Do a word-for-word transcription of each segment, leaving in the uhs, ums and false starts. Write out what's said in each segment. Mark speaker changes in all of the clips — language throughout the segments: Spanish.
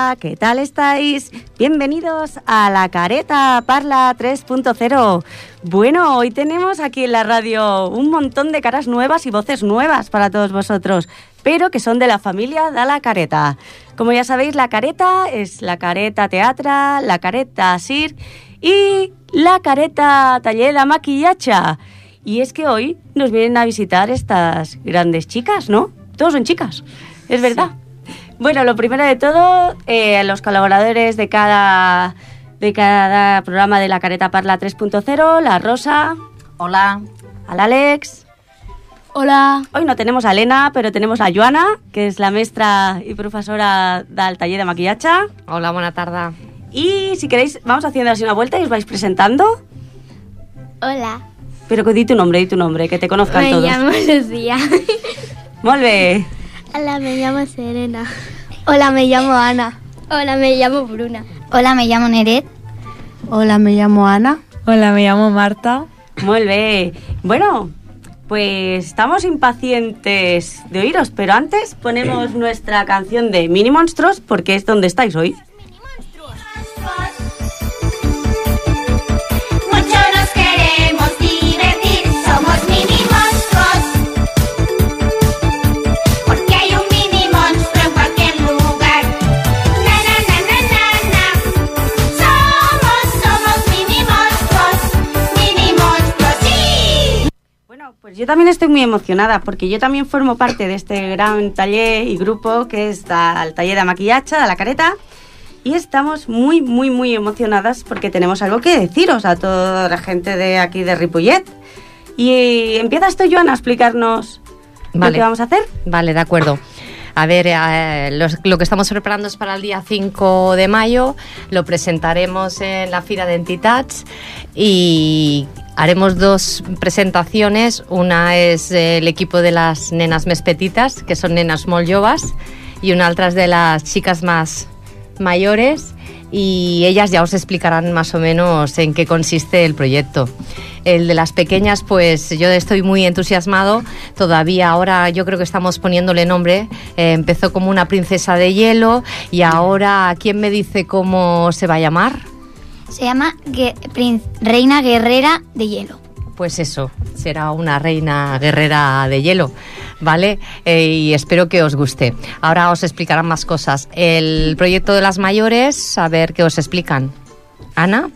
Speaker 1: Hola, ¿qué tal estáis? Bienvenidos a La Careta Parla tres punto cero. Bueno, hoy tenemos aquí en la radio un montón de caras nuevas y voces nuevas para todos vosotros, pero que son de la familia de La Careta. Como ya sabéis, La Careta es La Careta Teatra, La Careta Circ y La Careta Taller de Maquillaje. Y es que hoy nos vienen a visitar estas grandes chicas, ¿no? Todos son chicas, es verdad. Sí. Bueno, lo primero de todo, eh, los colaboradores de cada, de cada programa de La Careta Parla tres punto cero, la Rosa.
Speaker 2: Hola.
Speaker 1: Al Alex.
Speaker 3: Hola.
Speaker 1: Hoy no tenemos a Elena, pero tenemos a Joana, que es la maestra y profesora del taller de maquillaje.
Speaker 2: Hola, buena tarde.
Speaker 1: Y si queréis, vamos haciendo así una vuelta y os vais presentando.
Speaker 3: Hola.
Speaker 1: Pero que di tu nombre, di tu nombre, que te conozcan
Speaker 3: me
Speaker 1: todos.
Speaker 3: Me llamo Lucía.
Speaker 1: Molt bé.
Speaker 3: Hola, me llamo Serena. Hola, me llamo Ana. Hola, me llamo Bruna.
Speaker 4: Hola, me llamo Neret.
Speaker 5: Hola, me llamo Ana.
Speaker 6: Hola, me llamo Marta.
Speaker 1: Molt bé. Bueno, pues estamos impacientes de oíros, pero antes ponemos nuestra canción de Mini Monstruos, porque es donde estáis hoy. Pues yo también estoy muy emocionada porque yo también formo parte de este gran taller y grupo que es el taller de maquillaje de La Careta y estamos muy, muy, muy emocionadas porque tenemos algo que deciros a toda la gente de aquí de Ripollet. Y empieza esto, Joana, a explicarnos vale. lo que vamos a hacer.
Speaker 2: Vale, de acuerdo. A ver, eh, los, lo que estamos preparando es para el día cinco de mayo, lo presentaremos en la Fira de Entitats y haremos dos presentaciones. Una es el equipo de las nenas més petitas, que son nenas molt joves, y una otra es de las chicas más mayores, y ellas ya os explicarán más o menos en qué consiste el proyecto. El de las pequeñas, pues yo estoy muy entusiasmado. Todavía ahora yo creo que estamos poniéndole nombre. Eh, empezó como una princesa de hielo y ahora, ¿quién me dice cómo se va a llamar?
Speaker 4: Se llama Gue- Prin- Reina Guerrera de Hielo.
Speaker 2: Pues eso, será una reina guerrera de hielo, ¿vale? Eh, y espero que os guste. Ahora os explicarán más cosas. El proyecto de las mayores, a ver qué os explican. ¿Ana?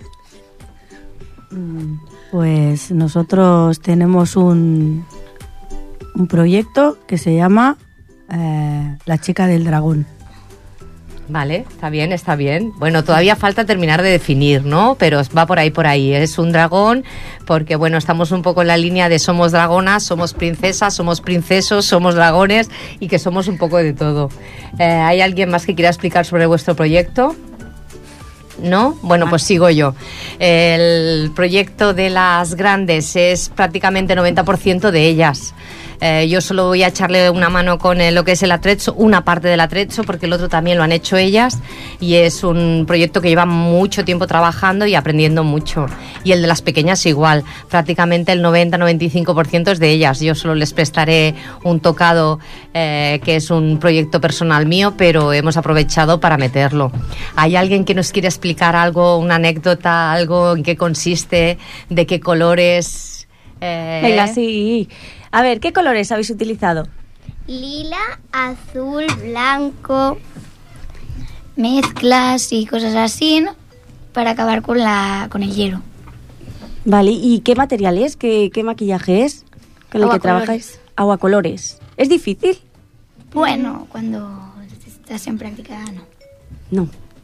Speaker 5: Pues nosotros tenemos un, un proyecto que se llama eh, La Chica del Dragón.
Speaker 2: Vale, está bien, está bien. Bueno, todavía falta terminar de definir, ¿no? Pero va por ahí, por ahí. Es un dragón porque, bueno, estamos un poco en la línea de somos dragonas, somos princesas, somos princesos, somos dragones y que somos un poco de todo. Eh, ¿Hay alguien más que quiera explicar sobre vuestro proyecto? ¿No? Bueno, pues sigo yo. El proyecto de las grandes es prácticamente noventa por ciento de ellas. Eh, yo solo voy a echarle una mano con el, lo que es el atrecho, una parte del atrecho, porque el otro también lo han hecho ellas y es un proyecto que lleva mucho tiempo trabajando y aprendiendo mucho. Y el de las pequeñas igual, prácticamente el noventa a noventa y cinco por ciento es de ellas. Yo solo les prestaré un tocado, eh, que es un proyecto personal mío, pero hemos aprovechado para meterlo. ¿Hay alguien que nos quiere explicar algo, una anécdota, algo en qué consiste, de qué colores? Eh...
Speaker 1: Venga, sí. A ver, ¿qué colores habéis utilizado?
Speaker 3: Lila, azul, blanco.
Speaker 4: Mezclas y cosas así, ¿no? Para acabar con, la, con el hielo.
Speaker 1: Vale, ¿y qué material es? ¿Qué, qué maquillaje es con el
Speaker 4: Agua
Speaker 1: que trabajáis? Aguacolores. ¿Es difícil?
Speaker 4: Bueno, cuando estás en práctica, no.
Speaker 1: No.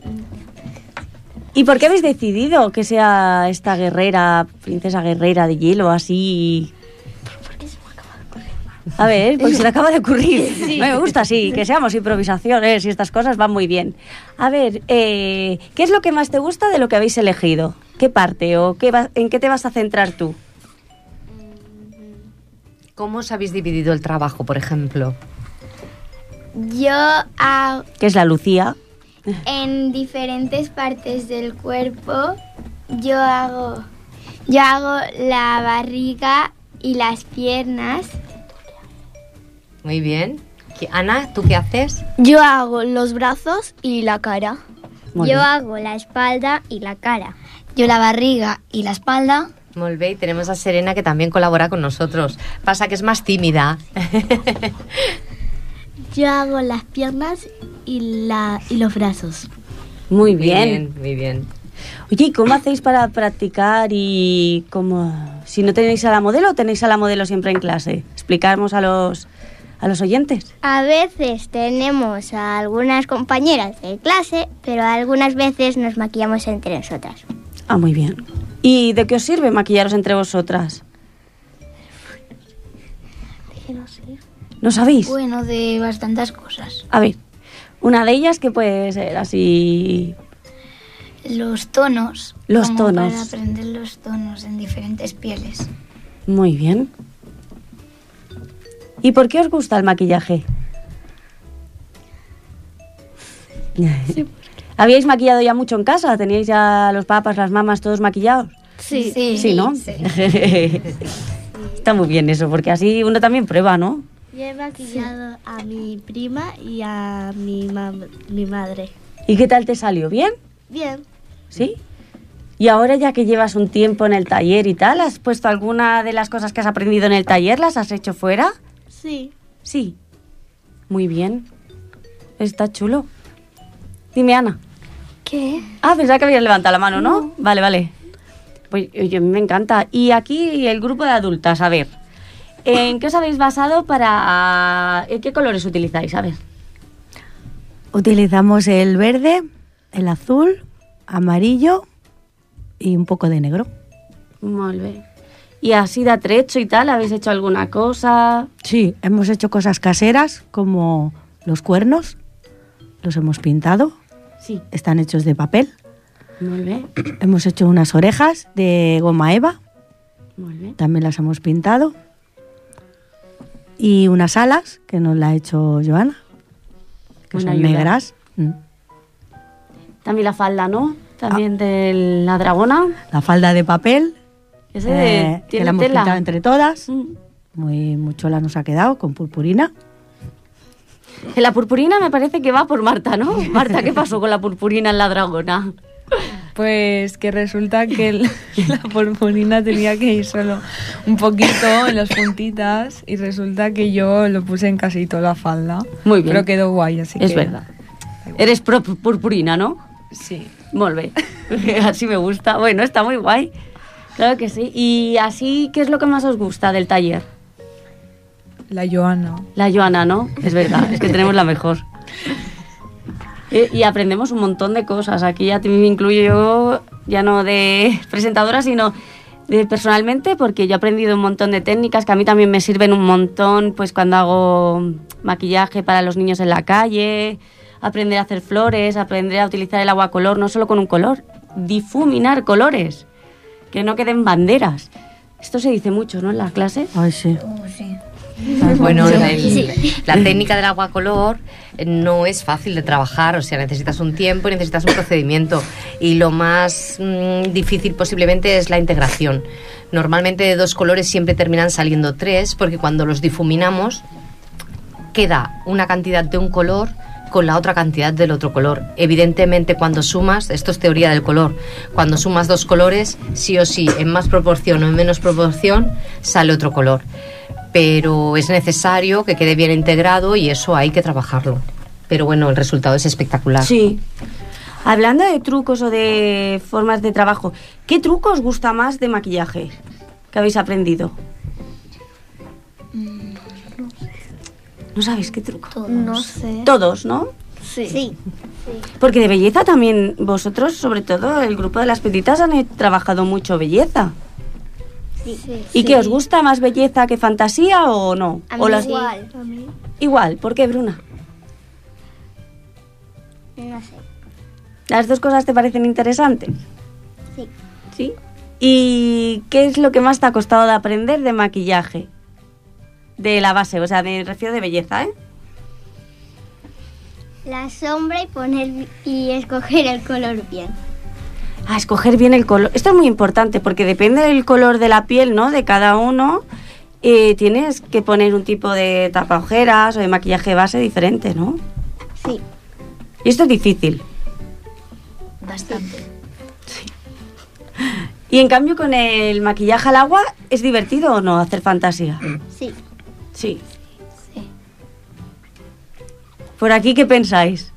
Speaker 1: ¿Y por qué habéis decidido que sea esta guerrera, princesa guerrera de hielo, así? A ver, porque se le acaba de ocurrir. Sí. Me gusta, sí, que seamos improvisaciones y estas cosas van muy bien. A ver, eh, ¿qué es lo que más te gusta de lo que habéis elegido? ¿Qué parte o qué va, en qué te vas a centrar tú?
Speaker 2: ¿Cómo os habéis dividido el trabajo, por ejemplo?
Speaker 3: Yo hago...
Speaker 1: ¿Qué es la Lucía?
Speaker 3: En diferentes partes del cuerpo yo hago, yo hago la barriga y las piernas.
Speaker 2: Muy bien. Ana, ¿tú qué haces?
Speaker 3: Yo hago los brazos y la cara.
Speaker 1: Molt
Speaker 4: Yo
Speaker 1: bé.
Speaker 4: hago la espalda y la cara.
Speaker 3: Yo la barriga y la espalda.
Speaker 2: Molt bé, y tenemos a Serena que también colabora con nosotros. Pasa que es más tímida.
Speaker 3: Yo hago las piernas y, la, y los brazos.
Speaker 1: Muy
Speaker 2: Muy
Speaker 1: bien.
Speaker 2: bien, muy bien.
Speaker 1: Oye, ¿y cómo hacéis para practicar y cómo, si no tenéis a la modelo o tenéis a la modelo siempre en clase? Explicamos a los, a los oyentes.
Speaker 4: A veces tenemos a algunas compañeras de clase, pero algunas veces nos maquillamos entre nosotras.
Speaker 1: Ah, muy bien. ¿Y de qué os sirve maquillaros entre vosotras? ¿No sabéis?
Speaker 3: Bueno, de bastantes cosas.
Speaker 1: A ver, una de ellas que puede ser así...
Speaker 3: Los tonos.
Speaker 1: Los
Speaker 3: como
Speaker 1: tonos.
Speaker 3: Para aprender los tonos en diferentes pieles.
Speaker 1: Muy bien. ¿Y por qué os gusta el maquillaje? ¿Habíais maquillado ya mucho en casa? ¿Teníais ya los papas, las mamás, todos maquillados?
Speaker 3: Sí,
Speaker 1: Sí, ¿no? Está muy bien eso, porque así uno también prueba, ¿no?
Speaker 3: Yo he maquillado a mi prima y a mi, mam- mi madre.
Speaker 1: ¿Y qué tal te salió? ¿Bien?
Speaker 3: Bien.
Speaker 1: ¿Sí? Y ahora ya que llevas un tiempo en el taller y tal, ¿has puesto alguna de las cosas que has aprendido en el taller? ¿Las has hecho fuera?
Speaker 3: Sí.
Speaker 1: Sí. Muy bien. Está chulo. Dime, Ana.
Speaker 3: ¿Qué?
Speaker 1: Ah, pensaba que habías levantado la mano, ¿no? Vale, vale. Pues oye, me encanta. Y aquí el grupo de adultas, a ver. ¿En qué os habéis basado para... ¿En qué colores utilizáis? A ver.
Speaker 5: Utilizamos el verde, el azul, amarillo y un poco de negro.
Speaker 1: Molt bé. ¿Y así de atrecho y tal? ¿Habéis hecho alguna cosa?
Speaker 5: Sí, hemos hecho cosas caseras como los cuernos, los hemos pintado,
Speaker 1: Sí.
Speaker 5: están hechos de papel.
Speaker 1: Molt bé.
Speaker 5: Hemos hecho unas orejas de goma eva,
Speaker 1: Molt bé.
Speaker 5: también las hemos pintado. Y unas alas, que nos la ha hecho Joana, que
Speaker 1: Buena
Speaker 5: son
Speaker 1: ayuda.
Speaker 5: negras. Mm.
Speaker 1: También la falda, ¿no? También de la dragona.
Speaker 5: La falda de papel,
Speaker 1: Ese de-
Speaker 5: eh, que
Speaker 1: tiene
Speaker 5: la hemos
Speaker 1: tela.
Speaker 5: pintado entre todas.
Speaker 1: Mm.
Speaker 5: Muy, muy chula nos ha quedado, con purpurina.
Speaker 1: La purpurina me parece que va por Marta, ¿no? Marta, ¿qué pasó con la purpurina en la dragona?
Speaker 6: Pues que resulta que el- la purpurina tenía que ir solo un poquito en las puntitas y resulta que yo lo puse en casi toda la falda.
Speaker 1: Muy bien.
Speaker 6: Pero quedó guay, así
Speaker 1: Es
Speaker 6: que...
Speaker 1: verdad. Eres pro purpurina, ¿no?
Speaker 6: Sí.
Speaker 1: Molt bé. Así me gusta. Bueno, está muy guay. Claro que sí. Y así, ¿qué es lo que más os gusta del taller?
Speaker 6: La Joana.
Speaker 1: La Joana, ¿no? Es verdad, es que tenemos la mejor. Y, y aprendemos un montón de cosas. Aquí ya también me incluyo yo, ya no de presentadora, sino de personalmente, porque yo he aprendido un montón de técnicas que a mí también me sirven un montón, pues cuando hago maquillaje para los niños en la calle, aprender a hacer flores, aprender a utilizar el agua color, no solo con un color, difuminar colores, que no queden banderas. Esto se dice mucho, ¿no? En la clase.
Speaker 5: Ay, sí.
Speaker 2: Bueno, el- el- la técnica del agua color no es fácil de trabajar, o sea, necesitas un tiempo y necesitas un procedimiento. Y lo más mm, difícil posiblemente es la integración. Normalmente de dos colores siempre terminan saliendo tres, porque cuando los difuminamos queda una cantidad de un color con la otra cantidad del otro color. Evidentemente, cuando sumas, esto es teoría del color, cuando sumas dos colores, sí o sí, en más proporción o en menos proporción, sale otro color. Pero es necesario que quede bien integrado y eso hay que trabajarlo. Pero bueno, el resultado es espectacular.
Speaker 1: Sí. Hablando de trucos o de formas de trabajo, ¿qué truco os gusta más de maquillaje que habéis aprendido? ¿No sabéis qué truco?
Speaker 3: No sé.
Speaker 1: Todos, ¿no?
Speaker 3: Sí.
Speaker 4: Sí.
Speaker 1: Porque de belleza también, vosotros, sobre todo el grupo de las petitas, han trabajado mucho belleza.
Speaker 4: Sí.
Speaker 1: ¿Y qué os gusta más belleza que fantasía o no?
Speaker 4: A
Speaker 1: ¿O
Speaker 4: mí
Speaker 1: las-
Speaker 4: igual.
Speaker 1: Igual, ¿por qué, Bruna?
Speaker 4: No sé.
Speaker 1: ¿Las dos cosas te parecen interesantes?
Speaker 4: Sí.
Speaker 1: ¿Sí? ¿Y qué es lo que más te ha costado de aprender de maquillaje? De la base, o sea, me refiero de belleza, ¿eh?
Speaker 4: La sombra y poner y escoger el color bien.
Speaker 1: A escoger bien el color. Esto es muy importante porque depende del color de la piel, ¿no? De cada uno. eh, tienes que poner un tipo de tapaojeras o de maquillaje base diferente, ¿no?
Speaker 4: Sí.
Speaker 1: Y esto es difícil.
Speaker 3: Bastante.
Speaker 1: Y en cambio con el maquillaje al agua, ¿es divertido o no hacer fantasía?
Speaker 4: Sí.
Speaker 1: Sí.
Speaker 3: Sí.
Speaker 1: ¿Por aquí qué pensáis?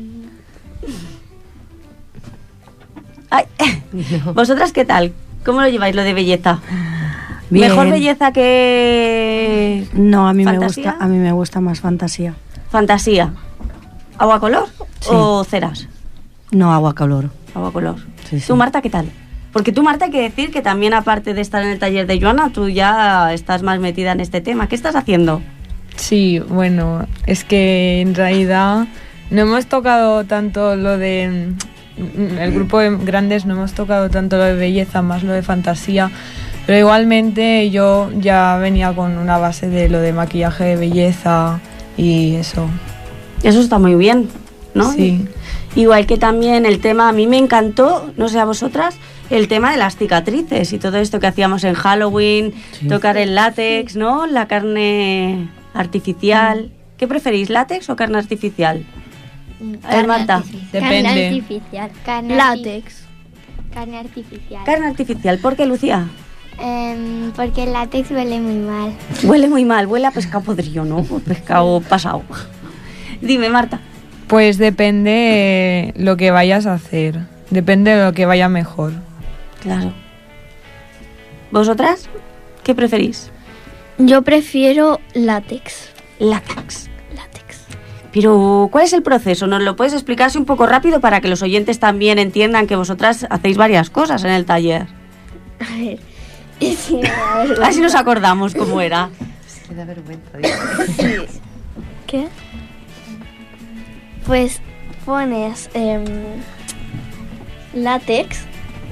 Speaker 1: Ay,
Speaker 2: No.
Speaker 1: ¿vosotras qué tal? ¿Cómo lo lleváis lo de belleza?
Speaker 5: Bien.
Speaker 1: ¿Mejor belleza que
Speaker 5: No, a mí me
Speaker 1: fantasía?
Speaker 5: gusta, a mí me gusta más fantasía.
Speaker 1: Fantasía. ¿Agua color
Speaker 5: Sí.
Speaker 1: o ceras?
Speaker 5: No agua color.
Speaker 1: Agua color.
Speaker 5: Sí, sí.
Speaker 1: ¿Tú, Marta, qué tal? Porque tú, Marta, hay que decir que también, aparte de estar en el taller de Joana, tú ya estás más metida en este tema. ¿Qué estás haciendo?
Speaker 6: Sí, bueno, es que en realidad no hemos tocado tanto lo de... El grupo de grandes no hemos tocado tanto lo de belleza, más lo de fantasía, pero igualmente yo ya venía con una base de lo de maquillaje de belleza y eso.
Speaker 1: Eso está muy bien, ¿no?
Speaker 6: Sí.
Speaker 1: Igual que también el tema, a mí me encantó, no sé a vosotras, el tema de las cicatrices y todo esto que hacíamos en Halloween,
Speaker 5: Sí.
Speaker 1: tocar el látex, ¿no? La carne artificial. ¿Qué preferís, látex o carne artificial? A ver, Marta.
Speaker 4: Carne
Speaker 6: Depende.
Speaker 4: artificial. Carne
Speaker 3: Látex.
Speaker 4: arti- Carne artificial.
Speaker 1: Carne artificial, ¿por qué, Lucía?
Speaker 4: Em, porque el látex huele muy mal.
Speaker 1: Huele muy mal, huele a pescado podrido, ¿no? O pescado pasado. Dime, Marta.
Speaker 6: Pues depende lo que vayas a hacer, depende de lo que vaya mejor.
Speaker 1: Claro. ¿Vosotras? ¿Qué preferís?
Speaker 3: Yo prefiero látex.
Speaker 1: Látex.
Speaker 3: Látex.
Speaker 1: Pero, ¿cuál es el proceso? ¿Nos lo puedes explicar así un poco rápido para que los oyentes también entiendan que vosotras hacéis varias cosas en el taller?
Speaker 3: A ver. Y si me da vergüenza.
Speaker 1: Así nos acordamos cómo era.
Speaker 2: Me da vergüenza. digo.
Speaker 3: ¿Qué? Pues pones em, látex.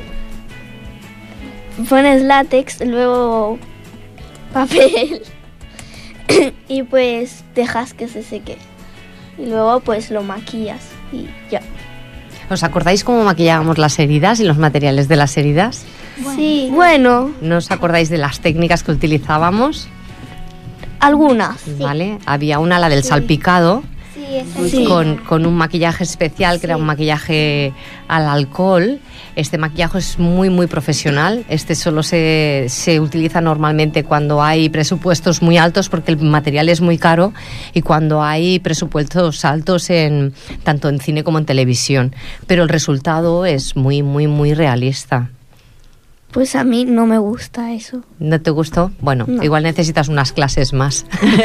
Speaker 3: Pones látex, luego papel. Y pues dejas que se seque. Y luego pues lo maquillas y ya.
Speaker 2: ¿Os acordáis cómo maquillábamos las heridas y los materiales de las heridas?
Speaker 3: Sí. Bueno,
Speaker 2: ¿No os acordáis de las técnicas que utilizábamos?
Speaker 3: algunas.
Speaker 2: ¿Vale? Había una, la del salpicado,
Speaker 4: Sí, esa
Speaker 3: Sí.
Speaker 2: con, con un maquillaje especial que era un maquillaje al alcohol. Este maquillaje es muy, muy profesional. Este solo se, se utiliza normalmente cuando hay presupuestos muy altos porque el material es muy caro y cuando hay presupuestos altos en tanto en cine como en televisión. Pero el resultado es muy, muy, muy realista.
Speaker 3: Pues a mí no me gusta eso.
Speaker 2: ¿No te gustó? Bueno,
Speaker 3: No.
Speaker 2: igual necesitas unas clases más.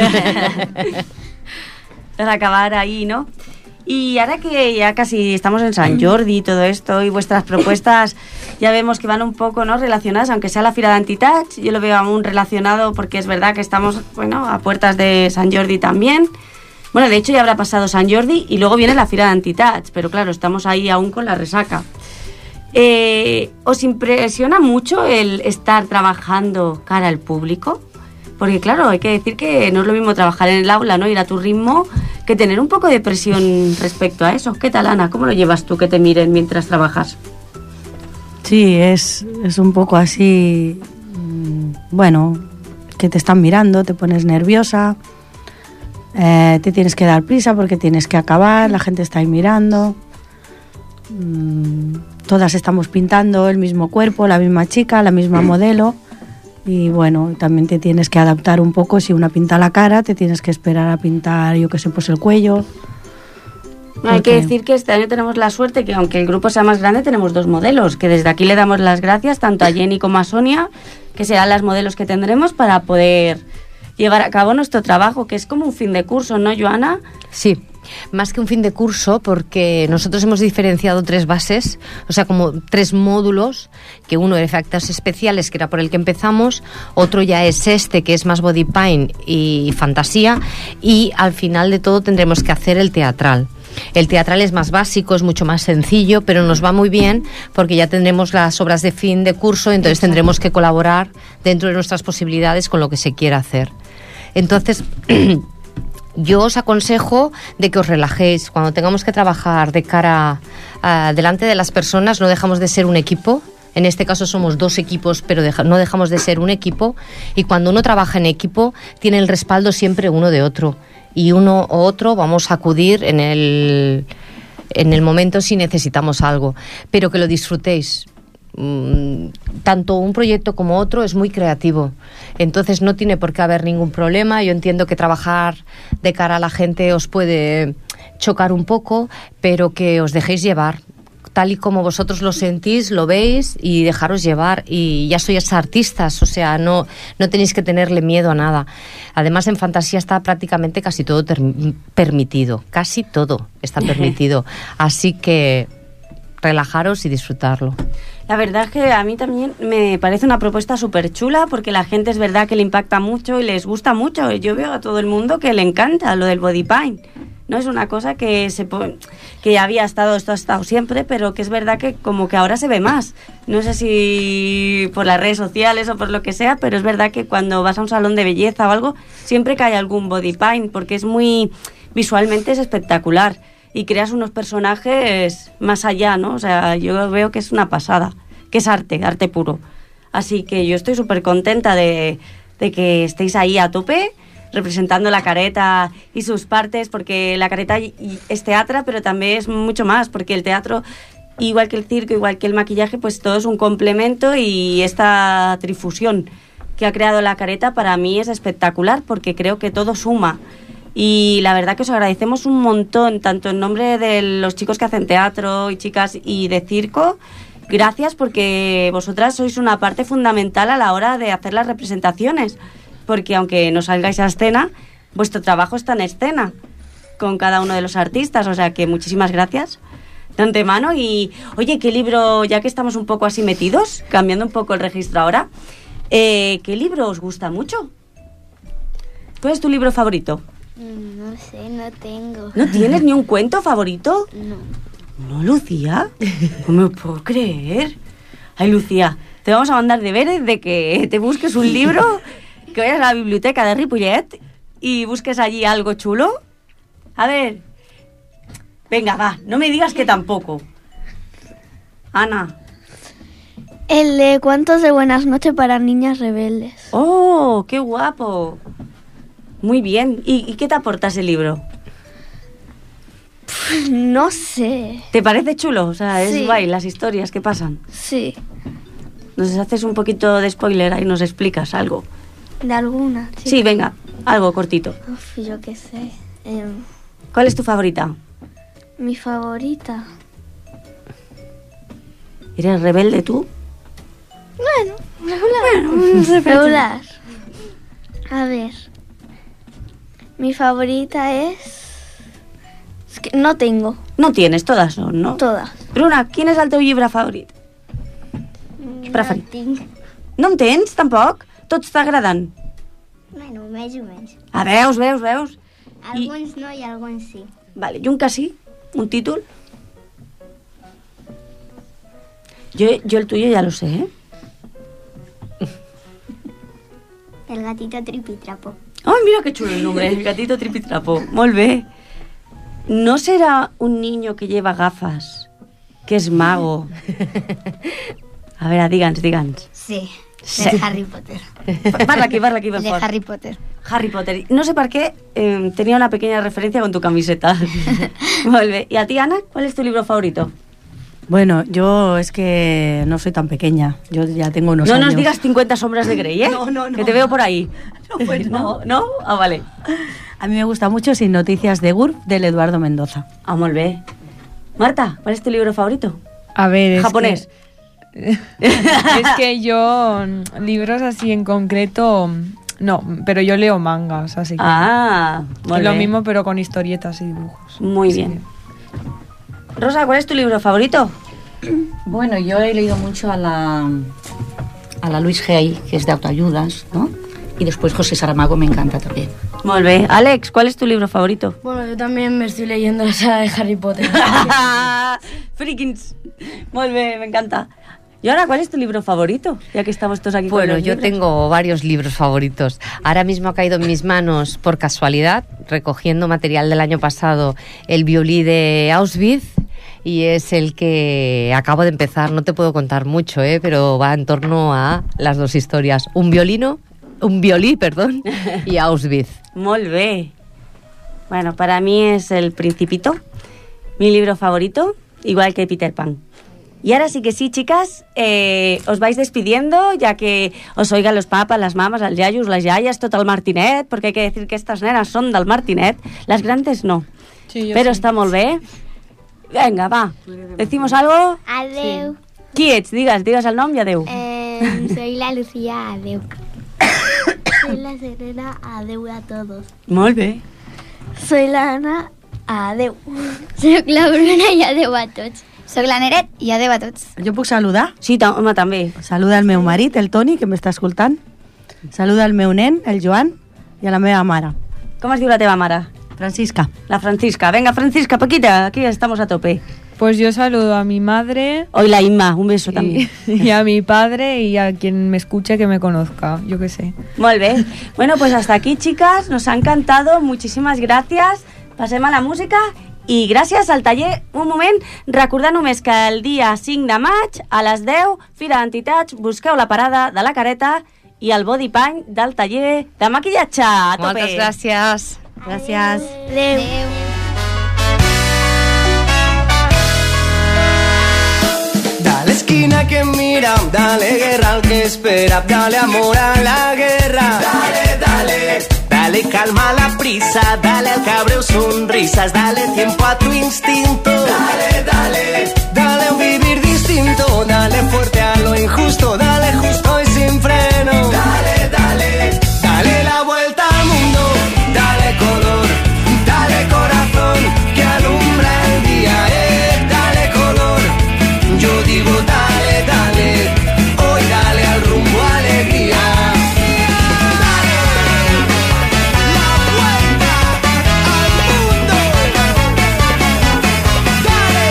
Speaker 1: Para acabar ahí, ¿no? Y ahora que ya casi estamos en San Jordi y todo esto, y vuestras propuestas ya vemos que van un poco, ¿no?, relacionadas, aunque sea la Fira de Antitouch, yo lo veo aún relacionado porque es verdad que estamos, bueno, a puertas de San Jordi también. Bueno, de hecho ya habrá pasado San Jordi y luego viene la Fira de Antitouch, pero claro, estamos ahí aún con la resaca. Eh, ¿Os impresiona mucho el estar trabajando cara al público? Porque claro, hay que decir que no es lo mismo trabajar en el aula, ¿no?, ir a tu ritmo, que tener un poco de presión respecto a eso. ¿Qué tal, Ana? ¿Cómo lo llevas tú, que te miren mientras trabajas?
Speaker 5: Sí, es, es un poco así, mm, bueno, que te están mirando, te pones nerviosa, eh, te tienes que dar prisa porque tienes que acabar, la gente está ahí mirando, mm, todas estamos pintando el mismo cuerpo, la misma chica, la misma modelo. Y bueno, también te tienes que adaptar un poco. Si una pinta la cara, te tienes que esperar a pintar, yo que sé, pues el cuello.
Speaker 1: Hay que
Speaker 5: Porque-
Speaker 1: decir que este año tenemos la suerte que, aunque el grupo sea más grande, tenemos dos modelos, que desde aquí le damos las gracias tanto a Jenny como a Sonia, que serán las modelos que tendremos para poder llevar a cabo nuestro trabajo, que es como un fin de curso, ¿no, Joana?
Speaker 2: Sí, más que un fin de curso, porque nosotros hemos diferenciado tres bases, o sea, como tres módulos, que uno era efectos especiales, que era por el que empezamos, otro ya es este, que es más body paint y fantasía, y al final de todo tendremos que hacer el teatral. El teatral es más básico, es mucho más sencillo, pero nos va muy bien porque ya tendremos las obras de fin de curso, entonces tendremos que colaborar dentro de nuestras posibilidades con lo que se quiera hacer. Entonces, yo os aconsejo de que os relajéis. Cuando tengamos que trabajar de cara a, delante de las personas, no dejamos de ser un equipo. En este caso somos dos equipos, pero deja, no dejamos de ser un equipo, y cuando uno trabaja en equipo tiene el respaldo siempre uno de otro, y uno u otro vamos a acudir en el, en el momento si necesitamos algo, pero que lo disfrutéis. Tanto un proyecto como otro es muy creativo, entonces no tiene por qué haber ningún problema. Yo entiendo que trabajar de cara a la gente os puede chocar un poco, pero que os dejéis llevar tal y como vosotros lo sentís, lo veis, y dejaros llevar, y ya sois artistas, o sea, no, no tenéis que tenerle miedo a nada. Además, en fantasía está prácticamente casi todo ter- permitido, casi todo está permitido, así que relajaros y disfrutarlo.
Speaker 1: La verdad es que a mí también me parece una propuesta súper chula, porque la gente es verdad que le impacta mucho y les gusta mucho. Yo veo a todo el mundo que le encanta lo del body paint. No es una cosa que se que había estado, esto ha estado siempre, pero que es verdad que como que ahora se ve más. No sé si por las redes sociales o por lo que sea, pero es verdad que cuando vas a un salón de belleza o algo, siempre que hay algún body paint, porque es muy, visualmente es espectacular. Y creas unos personajes más allá, ¿no? O sea, yo veo que es una pasada, que es arte, arte puro. Así que yo estoy súper contenta de, de que estéis ahí a tope, representando la careta y sus partes, porque la careta es teatro, pero también es mucho más, porque el teatro, igual que el circo, igual que el maquillaje, pues todo es un complemento, y esta trifusión que ha creado la careta para mí es espectacular, porque creo que todo suma. Y la verdad que os agradecemos un montón, tanto en nombre de los chicos que hacen teatro y chicas y de circo. Gracias, porque vosotras sois una parte fundamental a la hora de hacer las representaciones, porque aunque no salgáis a escena, vuestro trabajo está en escena con cada uno de los artistas, o sea que muchísimas gracias de antemano. Y oye, ¿qué libro, ya que estamos un poco así metidos, cambiando un poco el registro ahora, eh, ¿qué libro os gusta mucho? ¿Cuál es tu libro favorito?
Speaker 4: No sé, no tengo.
Speaker 1: ¿No tienes ni un cuento favorito?
Speaker 4: No.
Speaker 1: ¿No, Lucía? No me lo puedo creer. Ay, Lucía, te vamos a mandar deberes de que te busques un libro, que vayas a la biblioteca de Ripollet y busques allí algo chulo. A ver. Venga, va, no me digas que tampoco. Ana.
Speaker 3: El de Cuentos de Buenas Noches para Niñas Rebeldes.
Speaker 1: ¡Oh, qué guapo! Muy bien. ¿Y, ¿Y qué te aporta ese libro?
Speaker 3: No sé.
Speaker 1: ¿Te parece chulo? O sea, es
Speaker 3: Sí.
Speaker 1: guay las historias que pasan.
Speaker 3: Sí,
Speaker 1: Nos haces un poquito de spoiler ahí, nos explicas algo.
Speaker 3: de alguna.
Speaker 1: Sí, venga, algo cortito.
Speaker 3: Uf, yo qué sé. Em,
Speaker 1: ¿Cuál es tu favorita?
Speaker 3: mi favorita.
Speaker 1: ¿Eres rebelde tú?
Speaker 3: Bueno, regular. regular. A ver. Mi favorita es... Es que no tengo
Speaker 1: No tienes, todas son, no?
Speaker 3: todas.
Speaker 1: Bruna, quin és el teu llibre favorit? Preferit.
Speaker 4: tinc.
Speaker 1: No en tens, tampoc? Tots t'agraden?
Speaker 4: Bueno, més o menys.
Speaker 1: Ah, veus, veus, veus? I,
Speaker 4: Alguns no i alguns sí.
Speaker 1: vale, i un que sí? ¿Un títol? Yo, yo el tuyo ya lo sé, ¿eh?
Speaker 4: El gatito tripitrapo.
Speaker 1: Ay, mira qué chulo el nombre, el gatito tripitrapo. Molt bé. ¿No será un niño que lleva gafas, que es mago? A ver, dígans, dígans.
Speaker 4: Sí,
Speaker 1: Sí.
Speaker 4: de Harry Potter.
Speaker 1: Parla aquí, parla aquí, per
Speaker 4: De
Speaker 1: favor.
Speaker 4: Harry Potter.
Speaker 1: Harry Potter. No sé por qué, eh, tenía una pequeña referencia con tu camiseta. Molt bé. ¿Y a ti, Ana, cuál es tu libro favorito?
Speaker 5: Bueno, yo es que no soy tan pequeña. Yo ya tengo unos
Speaker 1: No
Speaker 5: años.
Speaker 1: nos digas cincuenta sombras de Grey, ¿eh?
Speaker 5: No, no, no.
Speaker 1: Que te veo por ahí.
Speaker 5: No, pues no.
Speaker 1: ¿No? Ah, vale.
Speaker 5: A mí me gusta mucho Sin Noticias de G U R P, del Eduardo Mendoza.
Speaker 1: Ah, molt bé. Marta, ¿cuál es tu libro favorito?
Speaker 6: A ver, es
Speaker 1: Japonés.
Speaker 6: que, es que yo mm, libros así en concreto mm, no, pero yo leo mangas, así que
Speaker 1: Ah, molt
Speaker 6: es lo
Speaker 1: bé.
Speaker 6: mismo pero con historietas y dibujos.
Speaker 1: Muy
Speaker 6: Así
Speaker 1: bien. Rosa, ¿cuál es tu libro favorito?
Speaker 7: Bueno, yo he leído mucho a la, a la Luis Hay, que es de autoayudas, ¿no? Y después José Saramago me encanta también.
Speaker 1: Molt bé. Alex, ¿cuál es tu libro favorito?
Speaker 8: Bueno, yo también me estoy leyendo la saga de Harry Potter.
Speaker 1: Frikins. Molt bé, me encanta. Y ahora, ¿cuál es tu libro favorito? Ya que estamos todos aquí con
Speaker 2: Bueno,
Speaker 1: los
Speaker 2: yo
Speaker 1: libros.
Speaker 2: tengo varios libros favoritos. Ahora mismo ha caído en mis manos, por casualidad, recogiendo material del año pasado, el violí de Auschwitz y es el que acabo de empezar. No te puedo contar mucho, ¿eh? Pero va en torno a las dos historias. Un violino, un violí, perdón, y Auschwitz.
Speaker 1: Molt bé. Bueno, para mí es El Principito, mi libro favorito, igual que Peter Pan. Y ahora sí que sí, chicas, eh, os vais despidiendo, ya que os oigan los papas, las mamas, els yayos, las yayas, tot el Martinet, porque hay que decir que estas nenas son del Martinet, las grandes no.
Speaker 6: Sí,
Speaker 1: pero
Speaker 6: sí.
Speaker 1: está molt bé. Venga, va, ¿decimos algo?
Speaker 4: Adeu.
Speaker 1: Sí. Qui ets? Digues, digues el nom i adeu.
Speaker 4: Eh, soy la Lucía, adeu. Soy la Serena, adeu a todos.
Speaker 1: Molt bé.
Speaker 3: Soy la Ana, adeu.
Speaker 4: Soc la Bruna i adeu a tots.
Speaker 9: Soc la Neret i adeu a tots.
Speaker 5: Jo puc saludar?
Speaker 1: Sí, home, també.
Speaker 5: Saluda el meu marit, el Toni, que m'està escoltant. Saluda el meu nen, el Joan, i a la meva mare.
Speaker 1: Com es diu la teva mare?
Speaker 5: Francisca.
Speaker 1: La Francisca. Venga, Francisca, Paquita, aquí estamos a tope.
Speaker 6: Pues yo saludo a mi madre.
Speaker 1: Hoy la Inma, un beso también.
Speaker 6: Y a mi padre y a quien me escuche que me conozca, yo qué sé.
Speaker 1: Molt bé. Bueno, pues hasta aquí, chicas. Nos ha encantado. Muchísimas gracias. Passem a la música. I gràcies al taller. Un moment, recordar només que el dia cinc de maig a les deu, Fira d'Entitats, busqueu la parada de la careta i el body paint del taller de maquillatge. A tope.
Speaker 2: Moltes gràcies.
Speaker 5: Gràcies.
Speaker 4: Adeu.
Speaker 9: Adeu.
Speaker 10: Dale esquina que mira, dale guerra al que espera, dale amor a la guerra. Dale, dale, dale calma a la prisa, dale al cabreo sonrisas, dale tiempo a tu instinto. Dale, dale, dale un vivir distinto, dale fuerte a lo injusto, dale justo y sin freno. Dale, dale, dale la vuelta al mundo, dale color, dale corazón que alumbra el día, eh, dale color. Yo digo dale, dale, hoy dale al rumbo alegría. Dale la vuelta al mundo. Dale.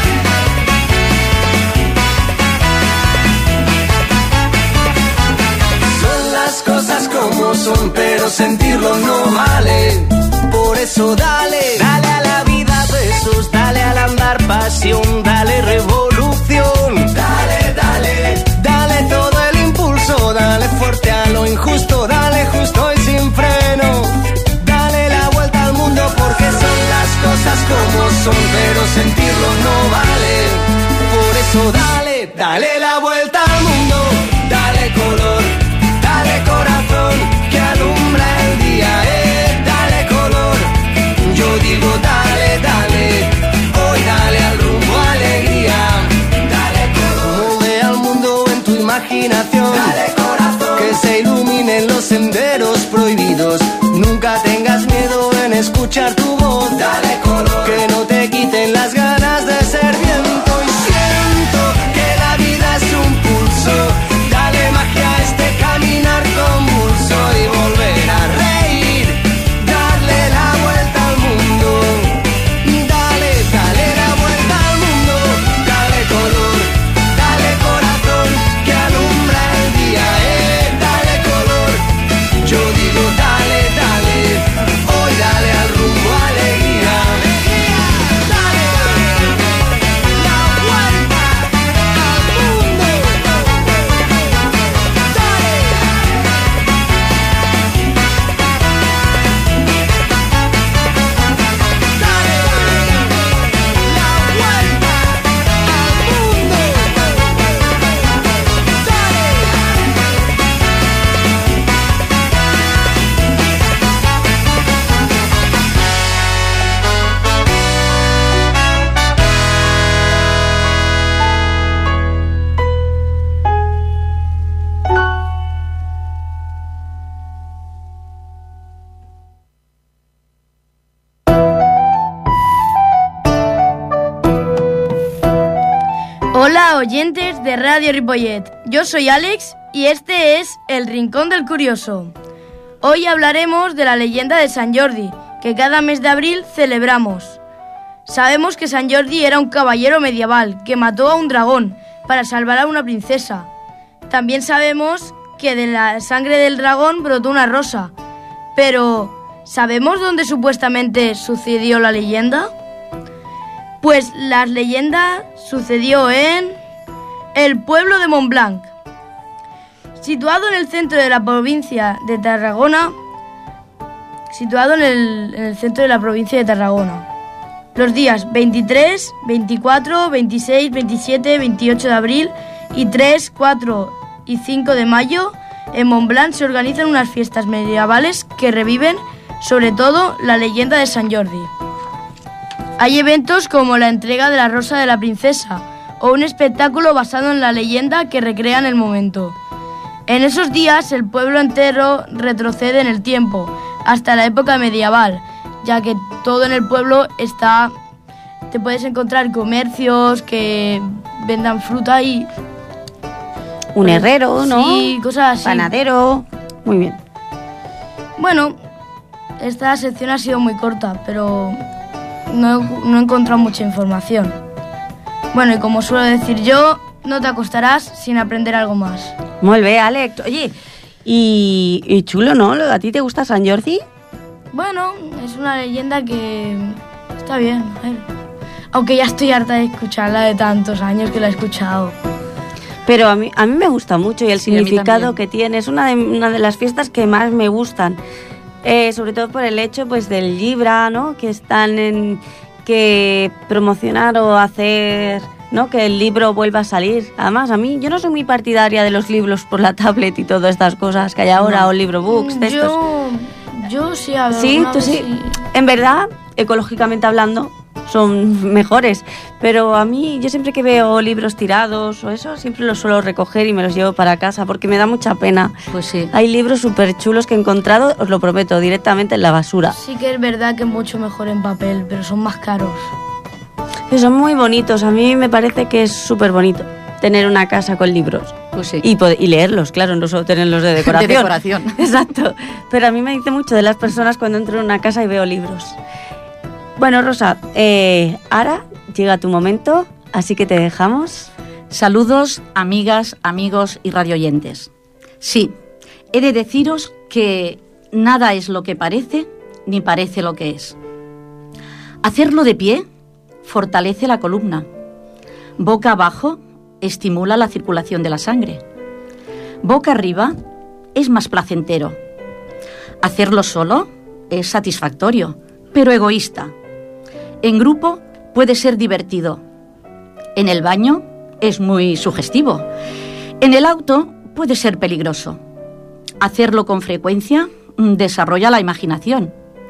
Speaker 10: Son las cosas como son, pero sentirlo no vale. Por eso dale, dale a la vida besos, dale al andar pasión, dale revolución. Dale, dale, dale todo el impulso, dale fuerte a lo injusto, dale justo y sin freno. Dale la vuelta al mundo porque son las cosas como son, pero sentirlo no vale. Por eso dale, dale la vuelta al mundo, dale color, dale corazón que alumbra el día, eh, dale color. Yo digo dale, dale, hoy dale al rumbo alegría. Dale color, mueve al mundo en tu imaginación. Dale corazón, que se iluminen los senderos prohibidos. Nunca tengas miedo en escuchar tu voz. Dale color, que no te quiten las ganas de ser viento. Y siento que la vida es un pulso. Dale magia a este caminar convulso y volver a reír. Darle la vuelta al mundo. Dale, dale la vuelta al mundo. Dale color, dale corazón que alumbra el día, eh. Dale color. Yo digo dale, dale, hoy dale al rumbo alegría. Dale la vuelta al mundo. Dale. Dale la vuelta al mundo.
Speaker 8: Hola oyentes de Radio Ripollet, yo soy Alex y este es El Rincón del Curioso. Hoy hablaremos de la leyenda de San Jordi, que cada mes de abril celebramos. Sabemos que San Jordi era un caballero medieval que mató a un dragón para salvar a una princesa. También sabemos que de la sangre del dragón brotó una rosa. Pero, ¿sabemos dónde supuestamente sucedió la leyenda? Pues la leyenda sucedió en el pueblo de Montblanc. Situado en el centro de la provincia de Tarragona, situado en el, en el centro de la provincia de Tarragona. Los días veintitrés, veinticuatro, veintiséis, veintisiete, veintiocho de abril y tres, cuatro y cinco de mayo, en Montblanc se organizan unas fiestas medievales que reviven sobre todo la leyenda de San Jordi. Hay eventos como la entrega de la Rosa de la Princesa o un espectáculo basado en la leyenda que recrean el momento. En esos días el pueblo entero retrocede en el tiempo, hasta la época medieval, ya que todo en el pueblo está... Te puedes encontrar comercios que vendan fruta y...
Speaker 1: Un herrero, ¿no?
Speaker 8: Sí, cosas así.
Speaker 1: Panadero. Muy bien.
Speaker 8: Bueno, esta sección ha sido muy corta, pero no, no he encontrado mucha información. Bueno, y como suelo decir yo, no te acostarás sin aprender algo más.
Speaker 1: Muy bien, Alex. Oye, y, y chulo, ¿no? ¿A ti te gusta San Jordi?
Speaker 8: Bueno, es una leyenda que está bien, a ver. Aunque ya estoy harta de escucharla de tantos años que la he escuchado.
Speaker 1: Pero a mí, a mí me gusta mucho y el
Speaker 7: Sí,
Speaker 1: significado que tiene. Es una de, una de las fiestas que más me gustan. Eh, sobre todo por el hecho pues del Libra, ¿no? Que están en... que promocionar o hacer... ¿no? Que el libro vuelva a salir. Además, a mí, yo no soy muy partidaria de los libros por la tablet y todas estas cosas que hay ahora, no. O librobooks, de estos.
Speaker 8: Yo, yo sí hago.
Speaker 1: Sí, tú sí. sí. En verdad, ecológicamente hablando, son mejores. Pero a mí, yo siempre que veo libros tirados o eso, siempre los suelo recoger y me los llevo para casa porque me da mucha pena.
Speaker 7: Pues sí.
Speaker 1: Hay libros súper chulos que he encontrado, os lo prometo, directamente en la basura.
Speaker 8: Sí que es verdad que es mucho mejor en papel, pero son más caros.
Speaker 1: Que son muy bonitos, a mí me parece que es súper bonito tener una casa con libros.
Speaker 7: Pues sí.
Speaker 1: Y, y leerlos, claro, no solo tenerlos de decoración.
Speaker 7: De decoración.
Speaker 1: Exacto. Pero a mí me dice mucho de las personas cuando entro en una casa y veo libros. Bueno, Rosa, eh, ahora llega tu momento, así que te dejamos.
Speaker 7: Saludos, amigas, amigos y radioyentes. Sí, he de deciros que nada es lo que parece, ni parece lo que es. Hacerlo de pie fortalece la columna. Boca abajo estimula la circulación de la sangre. Boca arriba es más placentero. Hacerlo solo es satisfactorio, pero egoísta. En grupo puede ser divertido. En el baño es muy sugestivo. En el auto puede ser peligroso. Hacerlo con frecuencia desarrolla la imaginación.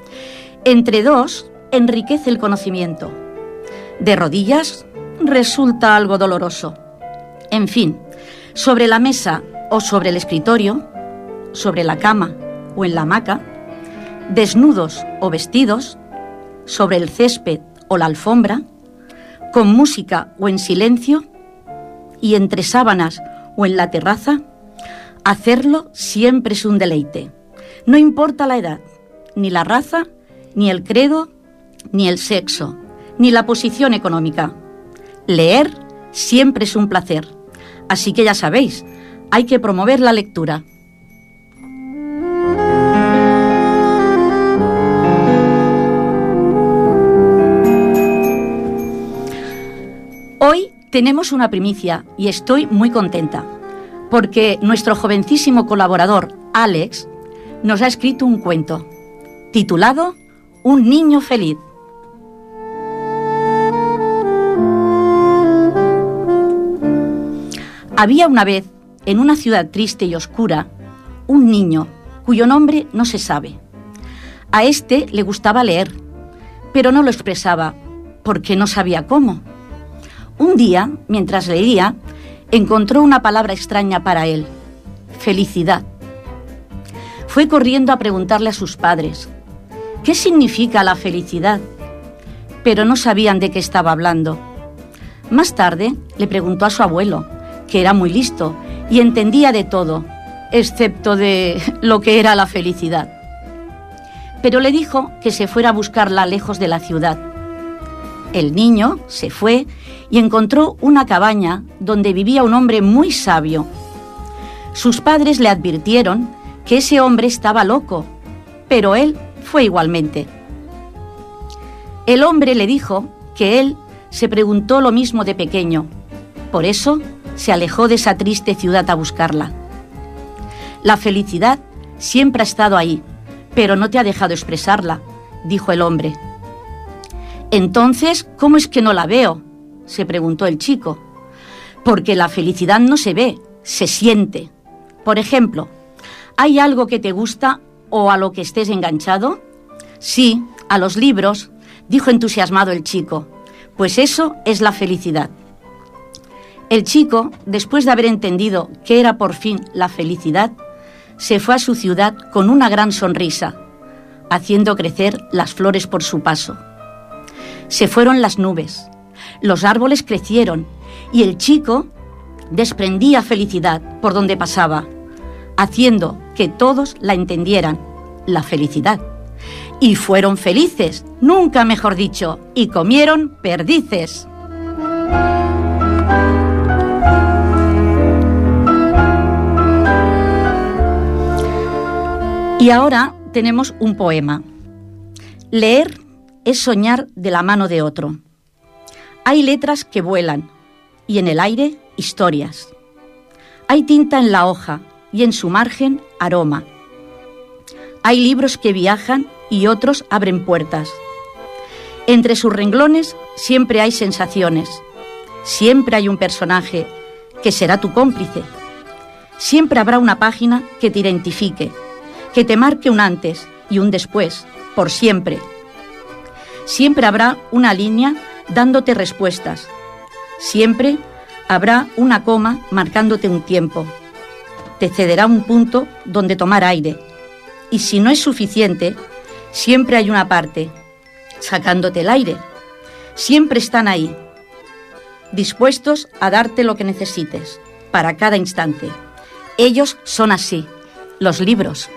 Speaker 7: Entre dos enriquece el conocimiento. De rodillas resulta algo doloroso. En fin, sobre la mesa o sobre el escritorio, sobre la cama o en la hamaca, desnudos o vestidos, sobre el césped o la alfombra, con música o en silencio, y entre sábanas o en la terraza, hacerlo siempre es un deleite. No importa la edad, ni la raza, ni el credo, ni el sexo, ni la posición económica. Leer siempre es un placer. Así que ya sabéis, hay que promover la lectura. Hoy tenemos una primicia y estoy muy contenta, porque nuestro jovencísimo colaborador, Alex, nos ha escrito un cuento, titulado Un niño feliz. Había una vez, en una ciudad triste y oscura, un niño cuyo nombre no se sabe. A este le gustaba leer, pero no lo expresaba porque no sabía cómo. Un día, mientras leía, encontró una palabra extraña para él: felicidad. Fue corriendo a preguntarle a sus padres: ¿qué significa la felicidad? Pero no sabían de qué estaba hablando. Más tarde le preguntó a su abuelo, que era muy listo y entendía de todo, excepto de lo que era la felicidad. Pero le dijo que se fuera a buscarla lejos de la ciudad. El niño se fue y encontró una cabaña donde vivía un hombre muy sabio. Sus padres le advirtieron que ese hombre estaba loco, pero él fue igualmente. El hombre le dijo que él se preguntó lo mismo de pequeño. Por eso se alejó de esa triste ciudad a buscarla. La felicidad siempre ha estado ahí, pero no te ha dejado expresarla, dijo el hombre. Entonces, ¿cómo es que no la veo?, se preguntó el chico. Porque la felicidad no se ve, se siente. Por ejemplo, ¿hay algo que te gusta o a lo que estés enganchado? Sí, a los libros, dijo entusiasmado el chico. Pues eso es la felicidad. El chico, después de haber entendido qué era por fin la felicidad, se fue a su ciudad con una gran sonrisa, haciendo crecer las flores por su paso. Se fueron las nubes, los árboles crecieron y el chico desprendía felicidad por donde pasaba, haciendo que todos la entendieran, la felicidad. Y fueron felices, nunca mejor dicho, y comieron perdices. Y ahora tenemos un poema. Leer es soñar de la mano de otro. Hay letras que vuelan y en el aire historias. Hay tinta en la hoja y en su margen aroma. Hay libros que viajan y otros abren puertas. Entre sus renglones siempre hay sensaciones. Siempre hay un personaje que será tu cómplice. Siempre habrá una página que te identifique, que te marque un antes y un después, por siempre. Siempre habrá una línea dándote respuestas. Siempre habrá una coma marcándote un tiempo. Te cederá un punto donde tomar aire. Y si no es suficiente, siempre hay una parte sacándote el aire. Siempre están ahí, dispuestos a darte lo que necesites para cada instante. Ellos son así, los libros.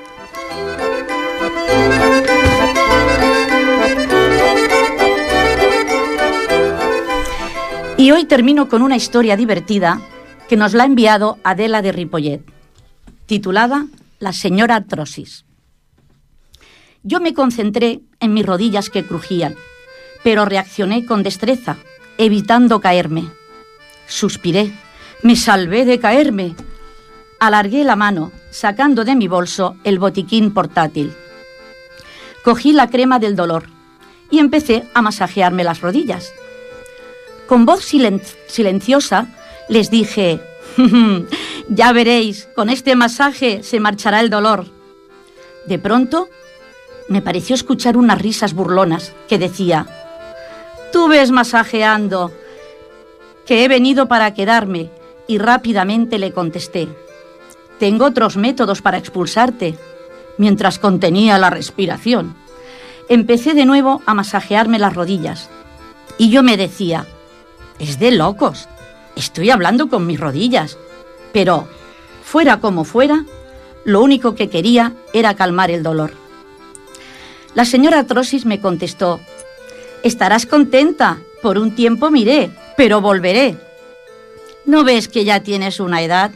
Speaker 7: Y hoy termino con una historia divertida que nos la ha enviado Adela de Ripollet, titulada La señora Artrosis. Yo me concentré en mis rodillas que crujían, pero reaccioné con destreza, evitando caerme. Suspiré, me salvé de caerme. Alargué la mano, sacando de mi bolso el botiquín portátil. Cogí la crema del dolor y empecé a masajearme las rodillas. Con voz silen- silenciosa les dije, ya veréis, con este masaje se marchará el dolor. De pronto me pareció escuchar unas risas burlonas que decía, tú ves masajeando, que he venido para quedarme, y rápidamente le contesté, tengo otros métodos para expulsarte, mientras contenía la respiración. Empecé de nuevo a masajearme las rodillas, y yo me decía, es de locos, estoy hablando con mis rodillas, pero fuera como fuera, lo único que quería era calmar el dolor. La señora Artrosis me contestó, estarás contenta, por un tiempo miré, pero volveré. ¿No ves que ya tienes una edad?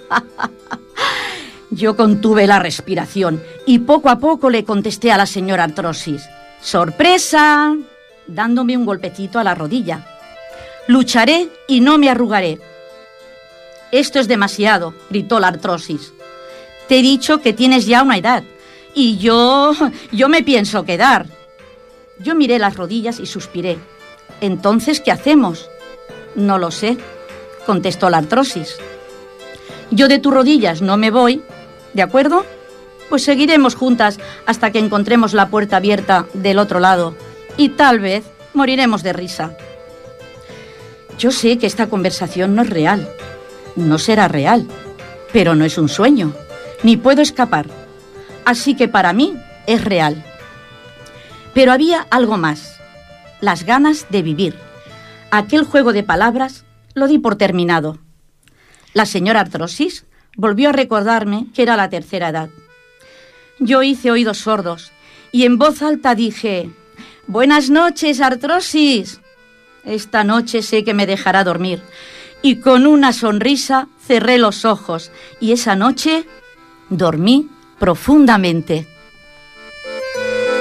Speaker 7: Yo contuve la respiración y poco a poco le contesté a la señora Artrosis, ¡sorpresa!, dándome un golpecito a la rodilla. Lucharé y no me arrugaré. Esto es demasiado, gritó la Artrosis. Te he dicho que tienes ya una edad y yo, yo me pienso quedar. Yo miré las rodillas y suspiré. ¿Entonces qué hacemos? No lo sé, contestó la Artrosis. Yo de tus rodillas no me voy, ¿de acuerdo? Pues seguiremos juntas hasta que encontremos la puerta abierta del otro lado y tal vez moriremos de risa. Yo sé que esta conversación no es real, no será real, pero no es un sueño, ni puedo escapar. Así que para mí es real. Pero había algo más, las ganas de vivir. Aquel juego de palabras lo di por terminado. La señora Artrosis volvió a recordarme que era la tercera edad. Yo hice oídos sordos y en voz alta dije, «Buenas noches, Artrosis. Esta noche sé que me dejará dormir». Y con una sonrisa cerré los ojos y esa noche dormí profundamente.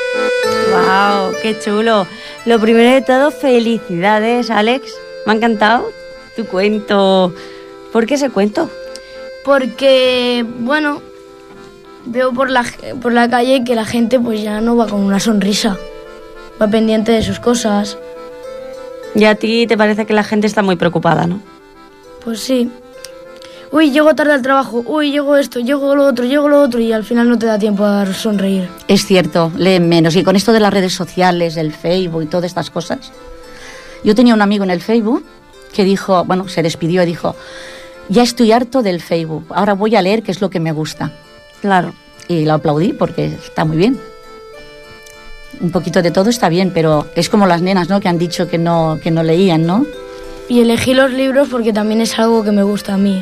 Speaker 1: ¡Wow! ¡Qué chulo! Lo primero de todo, felicidades, Alex. Me ha encantado tu cuento. ¿Por qué ese cuento?
Speaker 8: Porque, bueno, veo por la, por la calle que la gente pues ya no va con una sonrisa. Va pendiente de sus cosas.
Speaker 1: Y a ti te parece que la gente está muy preocupada, ¿no?
Speaker 8: Pues sí. Uy, llego tarde al trabajo. Uy, llego esto, llego lo otro, llego lo otro. Y al final no te da tiempo a sonreír.
Speaker 7: Es cierto, leen menos. Y con esto de las redes sociales, el Facebook y todas estas cosas. Yo tenía un amigo en el Facebook que dijo, bueno, se despidió y dijo, ya estoy harto del Facebook, ahora voy a leer qué es lo que me gusta.
Speaker 1: Claro.
Speaker 7: Y lo aplaudí porque está muy bien. Un poquito de todo está bien, pero es como las nenas, ¿no? Que han dicho que no, que no leían, ¿no?
Speaker 8: Y elegí los libros porque también es algo que me gusta a mí.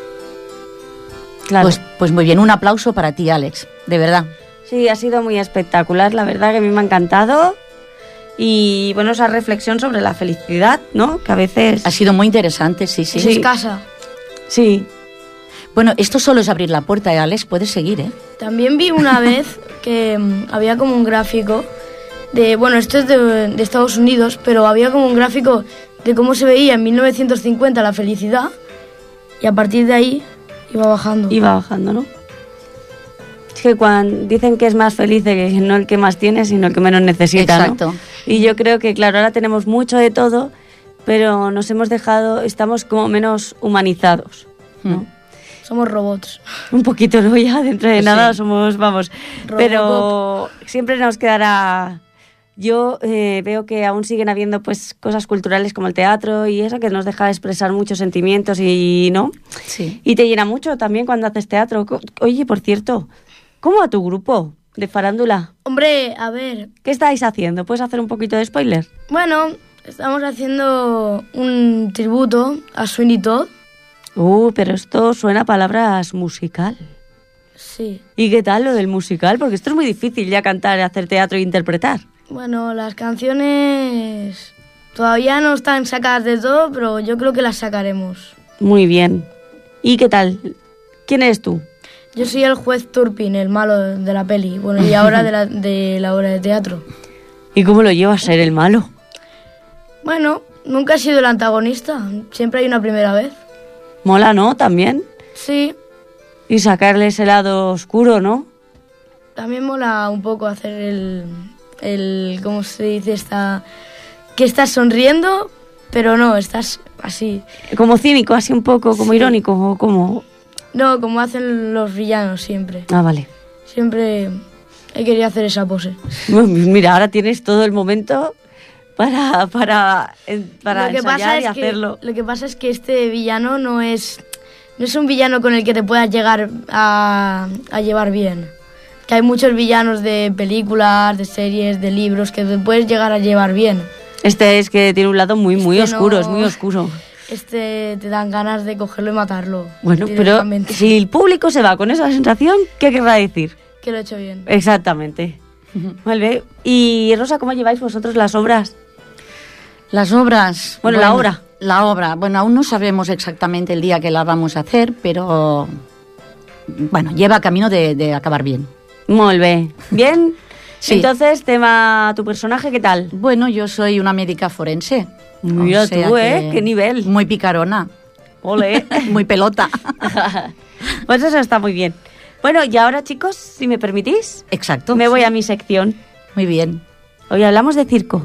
Speaker 1: Claro.
Speaker 7: Pues, pues muy bien, un aplauso para ti, Alex, de verdad.
Speaker 1: Sí, ha sido muy espectacular, la verdad que a mí me ha encantado. Y bueno, esa reflexión sobre la felicidad, ¿no? Que a veces...
Speaker 7: Ha sido muy interesante, sí, sí.
Speaker 8: Es escasa.
Speaker 1: Sí.
Speaker 7: Bueno, esto solo es abrir la puerta, ¿eh, Alex? Puedes seguir, ¿eh?
Speaker 8: También vi una vez que um, había como un gráfico de... Bueno, esto es de, de Estados Unidos, pero había como un gráfico de cómo se veía en mil novecientos cincuenta la felicidad y a partir de ahí iba bajando.
Speaker 1: Iba bajando, ¿no? Es que cuando dicen que es más feliz que no el que más tiene, sino el que menos necesita,
Speaker 7: Exacto.
Speaker 1: ¿no? Y yo creo que, claro, ahora tenemos mucho de todo, pero nos hemos dejado, estamos como menos humanizados, ¿no?
Speaker 7: Mm.
Speaker 8: Somos robots.
Speaker 1: Un poquito, ¿no? Ya dentro de
Speaker 7: Pues
Speaker 1: nada
Speaker 7: sí.
Speaker 1: somos, vamos,
Speaker 8: Robocop.
Speaker 1: pero siempre nos quedará... Yo eh, veo que aún siguen habiendo pues cosas culturales como el teatro y eso que nos deja expresar muchos sentimientos y no
Speaker 7: Sí.
Speaker 1: y te llena mucho también cuando haces teatro. Co- Oye, por cierto, ¿cómo va tu grupo de farándula?
Speaker 8: Hombre, a ver,
Speaker 1: ¿Qué estáis haciendo? ¿Puedes hacer un poquito de spoiler?
Speaker 8: bueno, estamos haciendo un tributo a Sweeney Todd.
Speaker 1: Uh, pero esto suena a palabras musical.
Speaker 8: Sí.
Speaker 1: ¿Y qué tal lo del musical? Porque esto es muy difícil ya cantar, hacer teatro e interpretar.
Speaker 8: Bueno, las canciones todavía no están sacadas de todo, pero yo creo que las sacaremos.
Speaker 1: Muy bien. ¿Y qué tal? ¿Quién eres tú?
Speaker 8: Yo soy el juez Turpin, el malo de la peli, bueno, y ahora de la, de la obra de teatro.
Speaker 1: ¿Y cómo lo llevas a ser el malo?
Speaker 8: Bueno, nunca he sido el antagonista, siempre hay una primera vez.
Speaker 1: Mola, ¿no? También.
Speaker 8: Sí,
Speaker 1: Y sacarle ese lado oscuro, ¿no?
Speaker 8: también mola un poco hacer el, el ¿cómo se dice? Esta, que estás sonriendo, pero no, estás así.
Speaker 1: Como cínico, así un poco, como
Speaker 8: Sí.
Speaker 1: irónico, o como...
Speaker 8: No, como hacen los villanos siempre.
Speaker 1: Ah, vale.
Speaker 8: Siempre he querido hacer esa pose.
Speaker 1: Bueno, mira, ahora tienes todo el momento para, para, en- para
Speaker 8: lo que
Speaker 1: ensayar
Speaker 8: pasa
Speaker 1: y
Speaker 8: es
Speaker 1: hacerlo.
Speaker 8: Que, lo que pasa es que este villano no es, no es un villano con el que te puedas llegar a, a llevar bien. Que hay muchos villanos de películas, de series, de libros que te puedes llegar a llevar bien.
Speaker 1: Este es que tiene un lado muy, muy
Speaker 8: Este
Speaker 1: oscuro,
Speaker 8: no-
Speaker 1: es muy oscuro.
Speaker 8: Este te dan ganas de cogerlo y matarlo.
Speaker 1: Bueno, pero
Speaker 8: directamente.
Speaker 1: si el público se va con esa sensación, ¿qué querrá decir?
Speaker 8: Que lo he hecho bien.
Speaker 1: Exactamente. Vale. Y Rosa, ¿cómo lleváis vosotros las obras?
Speaker 7: Las obras...
Speaker 1: Bueno, la obra.
Speaker 7: La obra. Bueno, aún no sabemos exactamente el día que la vamos a hacer, pero... Bueno, lleva camino de, de acabar bien.
Speaker 1: Muy bien. ¿Bien?
Speaker 7: Sí.
Speaker 1: Entonces, tema tu personaje, ¿qué tal?
Speaker 7: Bueno, yo soy una médica forense.
Speaker 1: Mira
Speaker 7: O sea
Speaker 1: tú, ¿eh?
Speaker 7: que
Speaker 1: ¿Qué nivel?
Speaker 7: Muy picarona.
Speaker 1: Ole.
Speaker 7: Muy pelota.
Speaker 1: Pues eso está muy bien. Bueno, y ahora, chicos, si me permitís,
Speaker 7: Exacto.
Speaker 1: me voy a mi sección.
Speaker 7: Muy bien.
Speaker 1: Hoy hablamos de circo.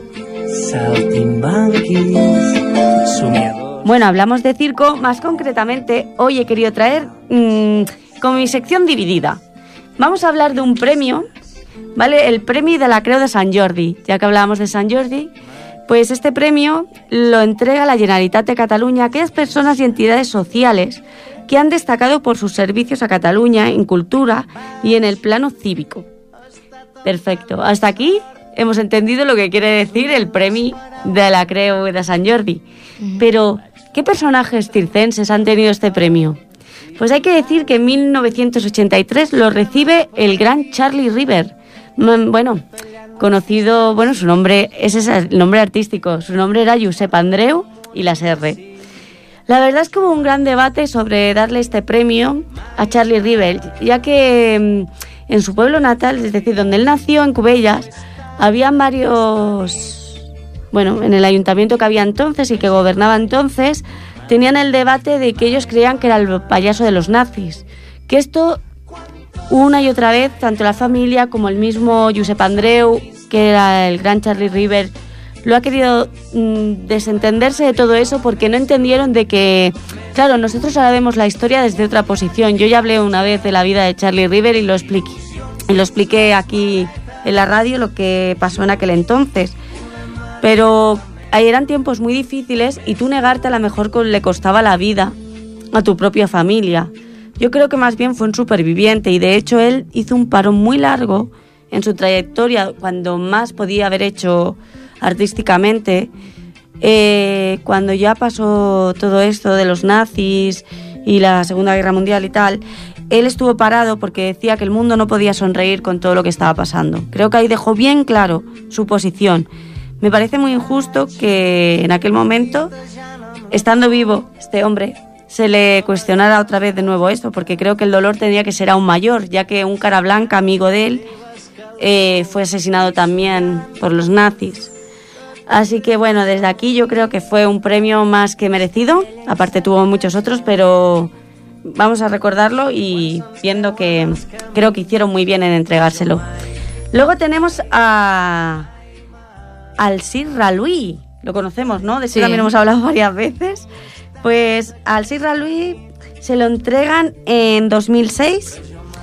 Speaker 10: Saltimbanquis, soñador.
Speaker 1: Bueno, hablamos de circo, más concretamente, hoy he querido traer mmm, como mi sección dividida. Vamos a hablar de un premio, ¿vale? El premio de la Creu de Sant Jordi. Ya que hablábamos de Sant Jordi, pues este premio lo entrega la Generalitat de Cataluña a aquellas personas y entidades sociales que han destacado por sus servicios a Cataluña en cultura y en el plano cívico. Perfecto. Hasta aquí hemos entendido lo que quiere decir el premio de la Creu de Sant Jordi. Pero, ¿qué personajes circenses han tenido este premio? Pues hay que decir que en mil novecientos ochenta y tres lo recibe el gran Charlie River. Mm, Bueno, conocido, bueno, su nombre, ese es el nombre artístico, su nombre era Josep Andreu y las R. La verdad es que hubo un gran debate sobre darle este premio a Charlie River, ya que mm, en su pueblo natal, es decir, donde él nació, en Cubellas, habían varios, bueno, en el ayuntamiento que había entonces y que gobernaba entonces, tenían el debate de que ellos creían que era el payaso de los nazis. Que esto, una y otra vez, tanto la familia como el mismo Josep Andreu, que era el gran Charlie River, lo ha querido mmm, desentenderse de todo eso porque no entendieron de que, claro, nosotros ahora vemos la historia desde otra posición. Yo ya hablé una vez de la vida de Charlie River y lo expliqué, y lo expliqué aquí en la radio, lo que pasó en aquel entonces. Pero eran tiempos muy difíciles y tú negarte a lo mejor le costaba la vida a tu propia familia. Yo creo que más bien fue un superviviente y de hecho él hizo un paro muy largo en su trayectoria cuando más podía haber hecho artísticamente, eh, cuando ya pasó todo esto de los nazis y la Segunda Guerra Mundial y tal. Él estuvo parado porque decía que el mundo no podía sonreír con todo lo que estaba pasando. Creo que ahí dejó bien claro su posición. Me parece muy injusto que en aquel momento, estando vivo este hombre, se le cuestionara otra vez de nuevo esto, porque creo que el dolor tenía que ser aún mayor, ya que un cara blanca, amigo de él, eh, fue asesinado también por los nazis. Así que bueno, desde aquí yo creo que fue un premio más que merecido. Aparte tuvo muchos otros, pero vamos a recordarlo y viendo que creo que hicieron muy bien en entregárselo. Luego tenemos a al Sir Raluí, lo conocemos, ¿no? De eso sí. También hemos hablado varias veces. Pues al Sir Raluí se lo entregan en dos mil seis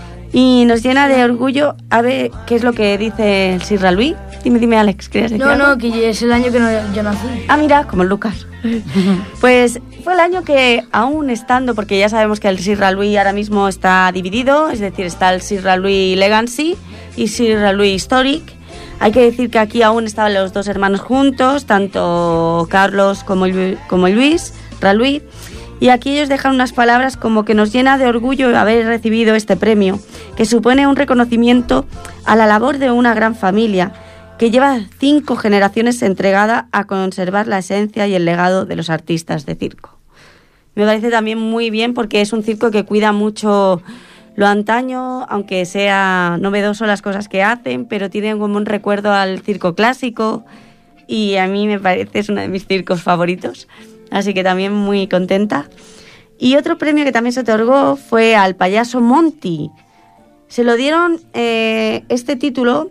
Speaker 1: y nos llena de orgullo. A ver qué es lo que dice el Sir Raluí. Dime, dime, Alex, ¿querías decir
Speaker 8: No,
Speaker 1: algo?
Speaker 8: no, que es el año que no, yo nací.
Speaker 1: Ah, mira, como el Lucas. Pues fue el año que, aún estando, porque ya sabemos que el Sir Raluí ahora mismo está dividido, es decir, está el Sir Raluí Legacy y Sir Raluí Historic. Hay que decir que aquí aún estaban los dos hermanos juntos, tanto Carlos como, como Luis Raluí, y aquí ellos dejan unas palabras como que nos llena de orgullo haber recibido este premio, que supone un reconocimiento a la labor de una gran familia, que lleva cinco generaciones entregada a conservar la esencia y el legado de los artistas de circo. Me parece también muy bien porque es un circo que cuida mucho lo antaño, aunque sea novedoso las cosas que hacen, pero tienen como un recuerdo al circo clásico y a mí me parece es uno de mis circos favoritos, así que también muy contenta. Y otro premio que también se otorgó fue al payaso Monty. Se lo dieron, eh, este título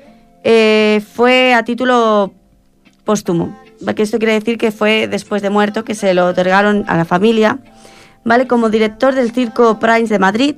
Speaker 1: eh, fue a título póstumo, que esto quiere decir que fue después de muerto que se lo otorgaron a la familia, ¿vale? Como director del Circo Price de Madrid,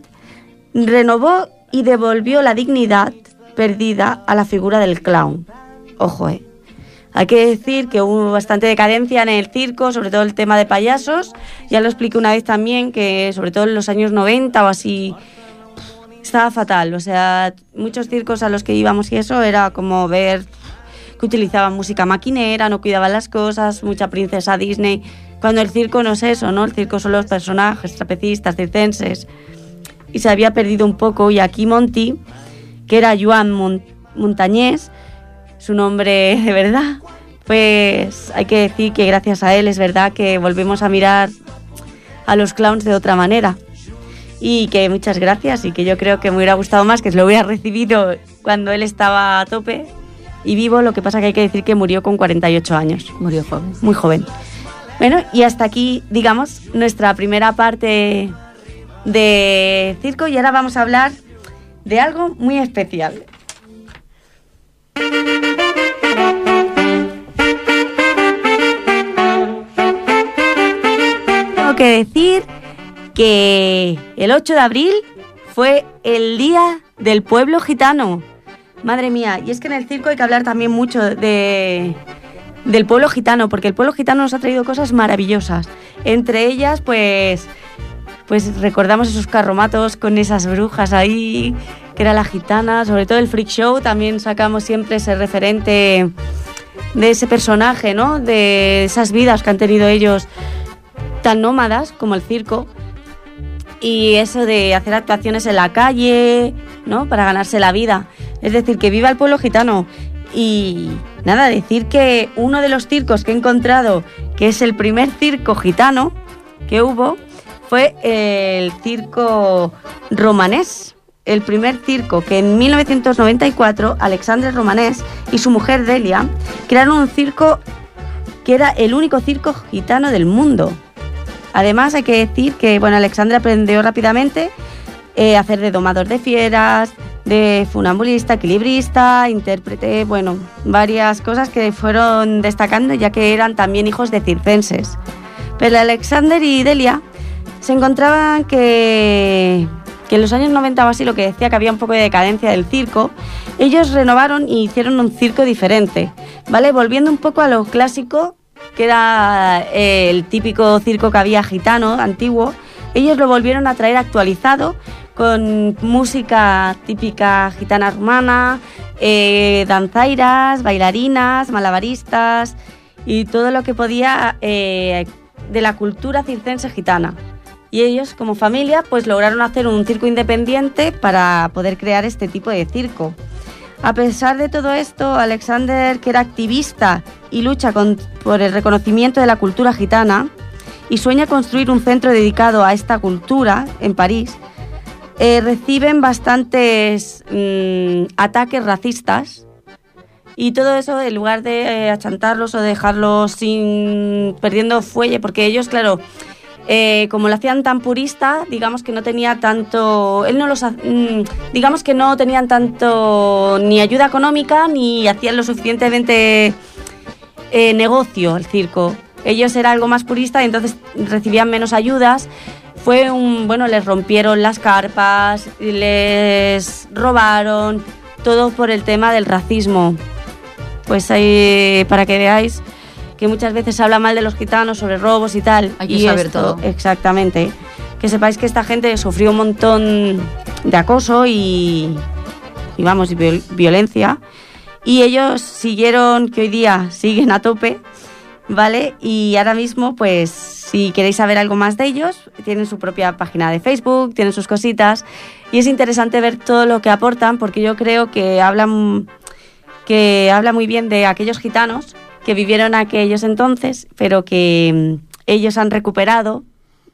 Speaker 1: renovó y devolvió la dignidad perdida a la figura del clown. Ojo, eh. Hay que decir que hubo bastante decadencia en el circo, sobre todo el tema de payasos. Ya lo expliqué una vez también, que sobre todo en los años noventa o así estaba fatal. O sea, muchos circos a los que íbamos y eso era como ver que utilizaban música maquinera, no cuidaban las cosas, mucha princesa Disney. Cuando el circo no es eso, ¿no? El circo son los personajes, trapecistas, circenses. Y se había perdido un poco, y aquí Monty, que era Joan Mont- Montañés, su nombre de verdad, pues hay que decir que gracias a él es verdad que volvemos a mirar a los clowns de otra manera. Y que muchas gracias, y que yo creo que me hubiera gustado más que se lo hubiera recibido cuando él estaba a tope y vivo. Lo que pasa que hay que decir que murió con cuarenta y ocho años.
Speaker 2: Murió joven.
Speaker 1: Muy joven. Bueno, y hasta aquí, digamos, nuestra primera parte de circo, y ahora vamos a hablar de algo muy especial. Tengo que decir que el ocho de abril fue el Día del Pueblo Gitano. Madre mía, y es que en el circo hay que hablar también mucho de del pueblo gitano, porque el pueblo gitano nos ha traído cosas maravillosas. Entre ellas, pues pues recordamos esos carromatos con esas brujas ahí, que era la gitana, sobre todo el freak show, también sacamos siempre ese referente de ese personaje, ¿no? De esas vidas que han tenido ellos tan nómadas como el circo, y eso de hacer actuaciones en la calle, ¿no? Para ganarse la vida. Es decir, que viva el pueblo gitano. Y nada, decir que uno de los circos que he encontrado, que es el primer circo gitano que hubo, fue el circo romanés, el primer circo, que en mil novecientos noventa y cuatro Alexandre Romanés y su mujer Delia crearon un circo que era el único circo gitano del mundo. Además, hay que decir que bueno, Alexandre aprendió rápidamente eh, a hacer de domador de fieras, de funambulista, equilibrista, intérprete, bueno, varias cosas que fueron destacando ya que eran también hijos de circenses. Pero Alexander y Delia se encontraban que, que en los años noventa o así, lo que decía que había un poco de decadencia del circo, ellos renovaron y hicieron un circo diferente, ¿vale? Volviendo un poco a lo clásico, que era eh, el típico circo que había gitano, antiguo, ellos lo volvieron a traer actualizado, con música típica gitana rumana, eh, danzairas, bailarinas, malabaristas y todo lo que podía eh, de la cultura circense gitana. Y ellos, como familia, pues lograron hacer un circo independiente para poder crear este tipo de circo. A pesar de todo esto, Alexander, que era activista y lucha con, por el reconocimiento de la cultura gitana y sueña construir un centro dedicado a esta cultura en París, Eh, reciben bastantes mmm, ataques racistas y todo eso en lugar de eh, achantarlos o dejarlos sin perdiendo fuelle, porque ellos, claro, eh, como lo hacían tan purista, digamos que no tenía tanto, él no los, mmm, digamos que no tenían tanto ni ayuda económica ni hacían lo suficientemente eh, negocio el circo. Ellos era algo más purista y entonces recibían menos ayudas. Fue un, bueno, les rompieron las carpas, les robaron, todo por el tema del racismo. Pues ahí, para que veáis que muchas veces se habla mal de los gitanos sobre robos y tal.
Speaker 7: Hay que
Speaker 1: y
Speaker 7: saber
Speaker 1: esto,
Speaker 7: todo.
Speaker 1: Exactamente. Que sepáis que esta gente sufrió un montón de acoso y, y vamos, y viol- violencia. Y ellos siguieron, que hoy día siguen a tope, ¿vale? Y ahora mismo, pues, si queréis saber algo más de ellos, tienen su propia página de Facebook, tienen sus cositas, y es interesante ver todo lo que aportan, porque yo creo que hablan, que habla muy bien de aquellos gitanos que vivieron aquellos entonces, pero que mm, ellos han recuperado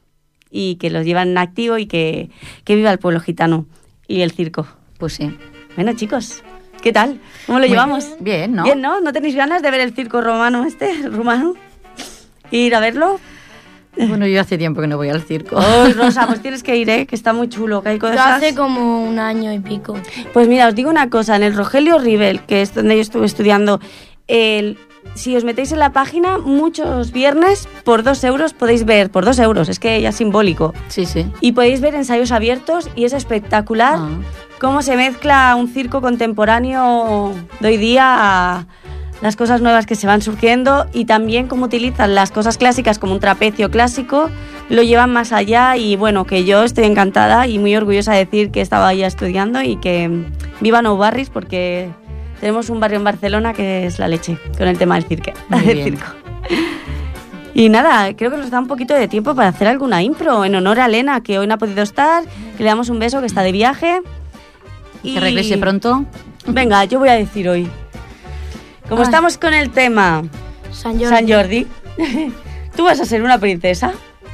Speaker 1: y que los llevan en activo y que, que viva el pueblo gitano y el circo.
Speaker 7: Pues sí.
Speaker 1: Bueno, chicos, ¿qué tal? ¿Cómo lo
Speaker 7: Muy
Speaker 1: llevamos?
Speaker 7: bien, ¿no?
Speaker 1: Bien, ¿no? ¿No tenéis ganas de ver el circo romano este, rumano? ¿Ir a verlo?
Speaker 7: Bueno, yo hace tiempo que no voy al circo.
Speaker 1: Oh, Rosa, pues tienes que ir, ¿eh? Que está muy chulo, que hay cosas...
Speaker 8: Yo hace como un año y pico.
Speaker 1: Pues mira, os digo una cosa, en el Rogelio Rivel, que es donde yo estuve estudiando, el... si os metéis en la página, muchos viernes por dos euros podéis ver, por dos euros, es que ya es simbólico.
Speaker 7: Sí, sí.
Speaker 1: Y podéis ver ensayos abiertos y es espectacular
Speaker 7: Ah.
Speaker 1: cómo se mezcla un circo contemporáneo de hoy día a las cosas nuevas que se van surgiendo y también cómo utilizan las cosas clásicas como un trapecio clásico, lo llevan más allá y bueno, que yo estoy encantada y muy orgullosa de decir que estaba ya estudiando y que viva Nou Barris porque tenemos un barrio en Barcelona que es la leche con el tema del, cirque,
Speaker 7: Muy
Speaker 1: del
Speaker 7: bien.
Speaker 1: circo. Y nada, creo que nos da un poquito de tiempo para hacer alguna impro en honor a Elena, que hoy no ha podido estar, que le damos un beso, que está de viaje. Y
Speaker 7: Que regrese pronto.
Speaker 1: venga, yo voy a decir hoy. Como
Speaker 8: Ay.
Speaker 1: estamos con el tema
Speaker 8: San Jordi.
Speaker 1: San Jordi, ¿tú vas a ser una princesa?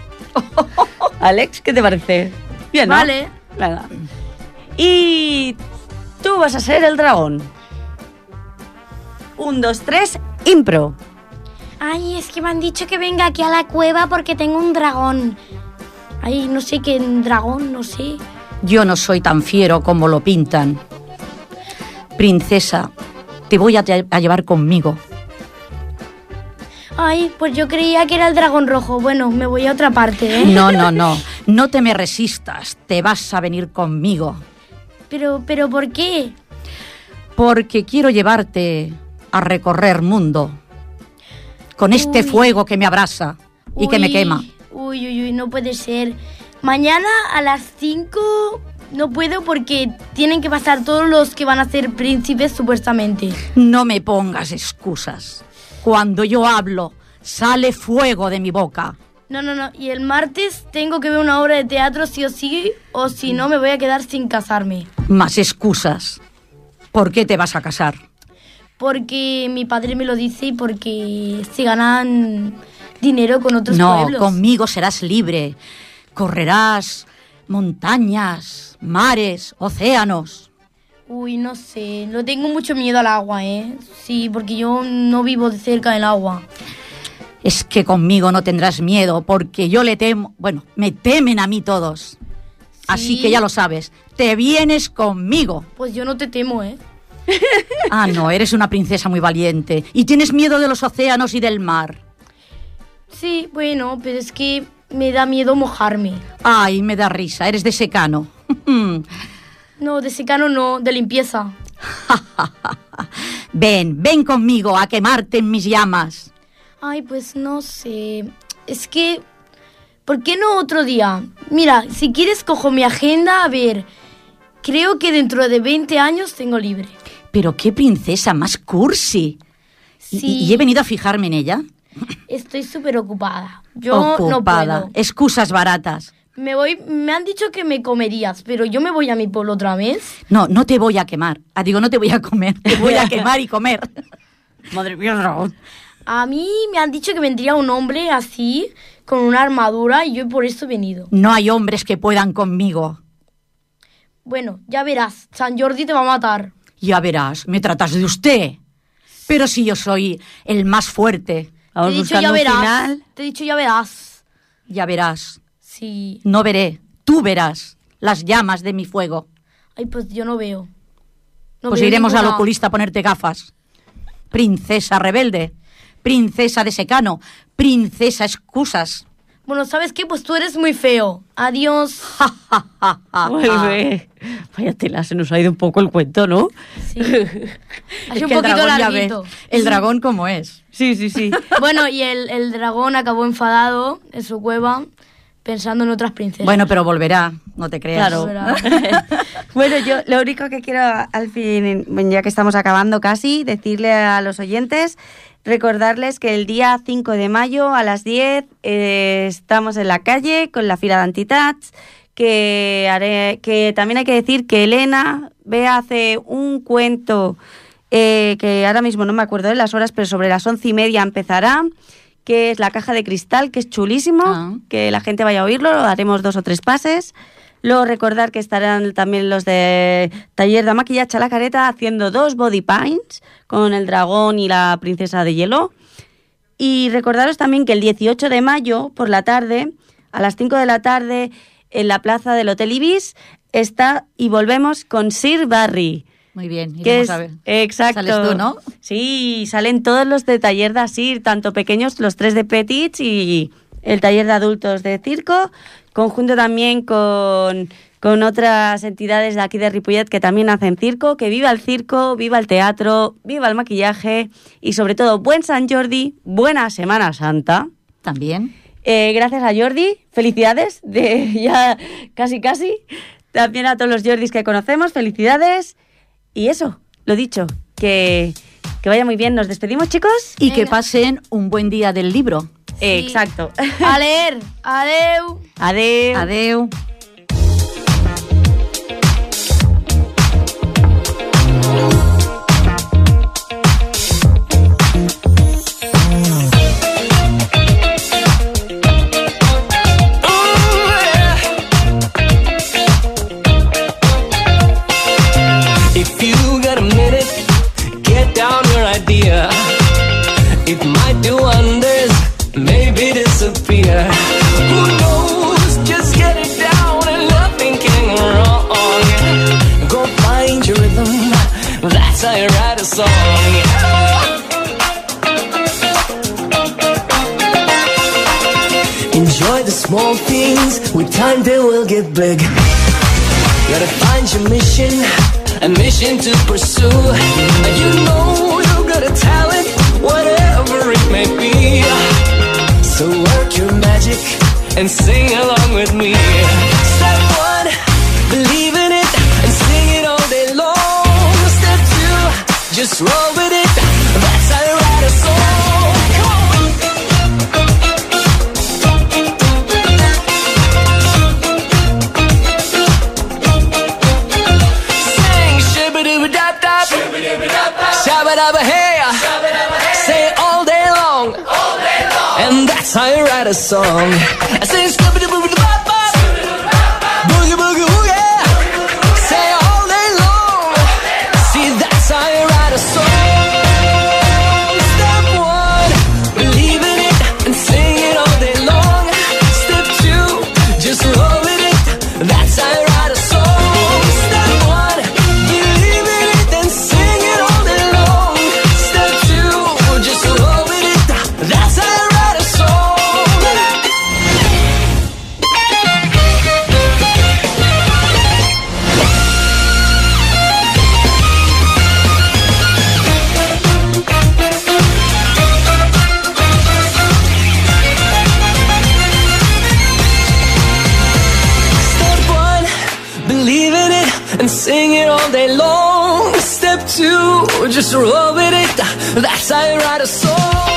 Speaker 1: Alex, ¿qué te parece? Bien, ¿no?
Speaker 8: Vale.
Speaker 1: Venga. Y tú vas a ser el dragón. Un, dos, tres, impro.
Speaker 8: Ay, es que me han dicho que venga aquí a la cueva porque tengo un dragón. Ay, no sé qué dragón, no sé.
Speaker 7: Yo no soy tan fiero como lo pintan. Princesa, te voy a, lle- a llevar conmigo.
Speaker 8: Ay, pues yo creía que era el dragón rojo. Bueno, me voy a otra parte, ¿eh?
Speaker 7: No, no, no. No te me resistas. Te vas a venir conmigo.
Speaker 8: Pero, pero, ¿por qué?
Speaker 7: Porque quiero llevarte a recorrer mundo. Con este
Speaker 8: Uy.
Speaker 7: fuego que me abrasa y que me
Speaker 8: Uy,
Speaker 7: quema.
Speaker 8: Uy, uy, uy, no puede ser. Mañana a las cinco no puedo porque tienen que pasar todos los que van a ser príncipes supuestamente.
Speaker 7: No me pongas excusas. Cuando yo hablo, sale fuego de mi boca.
Speaker 8: No, no, no. Y el martes tengo que ver una obra de teatro sí o sí, o si no me voy a quedar sin casarme.
Speaker 7: Más excusas. ¿Por qué te vas a casar?
Speaker 8: Porque mi padre me lo dice y porque se ganan dinero con otros
Speaker 7: No,
Speaker 8: pueblos.
Speaker 7: conmigo serás libre. Correrás montañas, mares, océanos.
Speaker 8: Uy, no sé, no tengo mucho miedo al agua, ¿eh? Sí, porque yo no vivo de cerca del agua.
Speaker 7: Es que conmigo no tendrás miedo, porque yo le temo... Bueno, me temen a mí todos. ¿Sí? Así que ya lo sabes, te vienes conmigo.
Speaker 8: Pues yo no te temo, ¿eh?
Speaker 7: Ah, no, eres una princesa muy valiente. Y tienes miedo de los océanos y del mar.
Speaker 8: Sí, bueno, pero es que me da miedo mojarme.
Speaker 7: Ay, me da risa, eres de secano.
Speaker 8: No, de secano no, de limpieza.
Speaker 7: Ven, ven conmigo a quemarte en mis llamas.
Speaker 8: Ay, pues no sé. Es que... ¿Por qué no otro día? Mira, si quieres cojo mi agenda, a ver... Creo que dentro de veinte años tengo libre.
Speaker 7: Pero qué princesa más cursi.
Speaker 8: Sí.
Speaker 7: Y, y he venido a fijarme en ella.
Speaker 8: Estoy súper ocupada. Yo
Speaker 7: ocupada.
Speaker 8: no puedo.
Speaker 7: Excusas baratas.
Speaker 8: Me voy, me han dicho que me comerías, pero yo me voy a mi pueblo otra vez.
Speaker 7: No, no te voy a quemar. Ah, digo, no te voy a comer. Te voy a quemar y comer.
Speaker 1: Madre mía.
Speaker 8: A mí me han dicho que vendría un hombre así, con una armadura, y yo por eso he venido.
Speaker 7: No hay hombres que puedan conmigo.
Speaker 8: Bueno, ya verás, San Jordi te va a matar.
Speaker 7: Ya verás, me tratas de usted. Pero si yo soy el más fuerte.
Speaker 1: Vamos
Speaker 8: te he dicho ya verás. Final. Te he dicho ya verás.
Speaker 7: Ya verás.
Speaker 8: Sí.
Speaker 7: No veré, tú verás las llamas de mi fuego.
Speaker 8: Ay, pues yo no veo. No
Speaker 7: pues
Speaker 8: veo
Speaker 7: iremos
Speaker 8: ninguna.
Speaker 7: al oculista a ponerte gafas. Princesa rebelde, princesa de secano, princesa excusas.
Speaker 8: Bueno, ¿sabes qué? Pues tú eres muy feo. Adiós.
Speaker 1: Vuelve. Vaya tela, se nos ha ido un poco el cuento, ¿no?
Speaker 8: Sí. Ha sido un poquito larguito.
Speaker 7: El dragón como es.
Speaker 1: Sí, sí, sí.
Speaker 8: Bueno, y el, el dragón acabó enfadado en su cueva pensando en otras princesas.
Speaker 7: Bueno, pero volverá, no te creas.
Speaker 1: Claro. Bueno, yo lo único que quiero al fin, ya que estamos acabando casi, decirle a los oyentes... Recordarles que el día cinco de mayo a las diez eh, estamos en la calle con la fila de Antitats, que, haré, que también hay que decir que Elena Bea hace un cuento eh, que ahora mismo no me acuerdo de las horas, pero sobre las once y media empezará, que es La caja de cristal, que es chulísimo, ah. que la gente vaya a oírlo, haremos dos o tres pases. Luego recordar que estarán también los de Taller de Maquillaje a la Careta haciendo dos body paints con el dragón y la princesa de hielo. Y recordaros también que el dieciocho de mayo por la tarde, a las cinco de la tarde, en la plaza del Hotel Ibis, está Y volvemos con Sir Barry.
Speaker 7: Muy bien,
Speaker 1: que
Speaker 7: iremos
Speaker 1: es,
Speaker 7: a ver.
Speaker 1: Exacto.
Speaker 7: ¿Sales tú, no?
Speaker 1: Sí, salen todos los de Taller de Asir, tanto pequeños, los tres de Petits y el taller de adultos de circo, conjunto también con, con otras entidades de aquí de Ripollet que también hacen circo. Que viva el circo, viva el teatro, viva el maquillaje y sobre todo buen San Jordi, buena Semana Santa.
Speaker 7: También.
Speaker 1: Eh, gracias a Jordi, felicidades, de ya casi casi. También a todos los Jordis que conocemos, felicidades. Y eso, lo dicho, que, que vaya muy bien. Nos despedimos, chicos.
Speaker 7: Y Venga. Que pasen un buen día del libro.
Speaker 1: Sí. Exacto.
Speaker 8: A leer. Adeu.
Speaker 1: Adeu.
Speaker 7: Adeu.
Speaker 10: If you got a minute, get down your idea. It might do wonders, maybe disappear. Who knows? Just get it down and nothing can go wrong. Go find your rhythm, that's how you write a song. Enjoy the small things, with time they will get big. Gotta find your mission, a mission to pursue. You know you got a talent, whatever it may be. So work your magic and sing along with me. Step one, believe in it and sing it all day long. Step two, just roll with it, that's how you write a song. Come on. Shabba-dabba hey, say it all day long, all day long, and that's how you write a song. I say shabba-dabba-dabba, play along. Step two, just roll with it. That's how you write a song.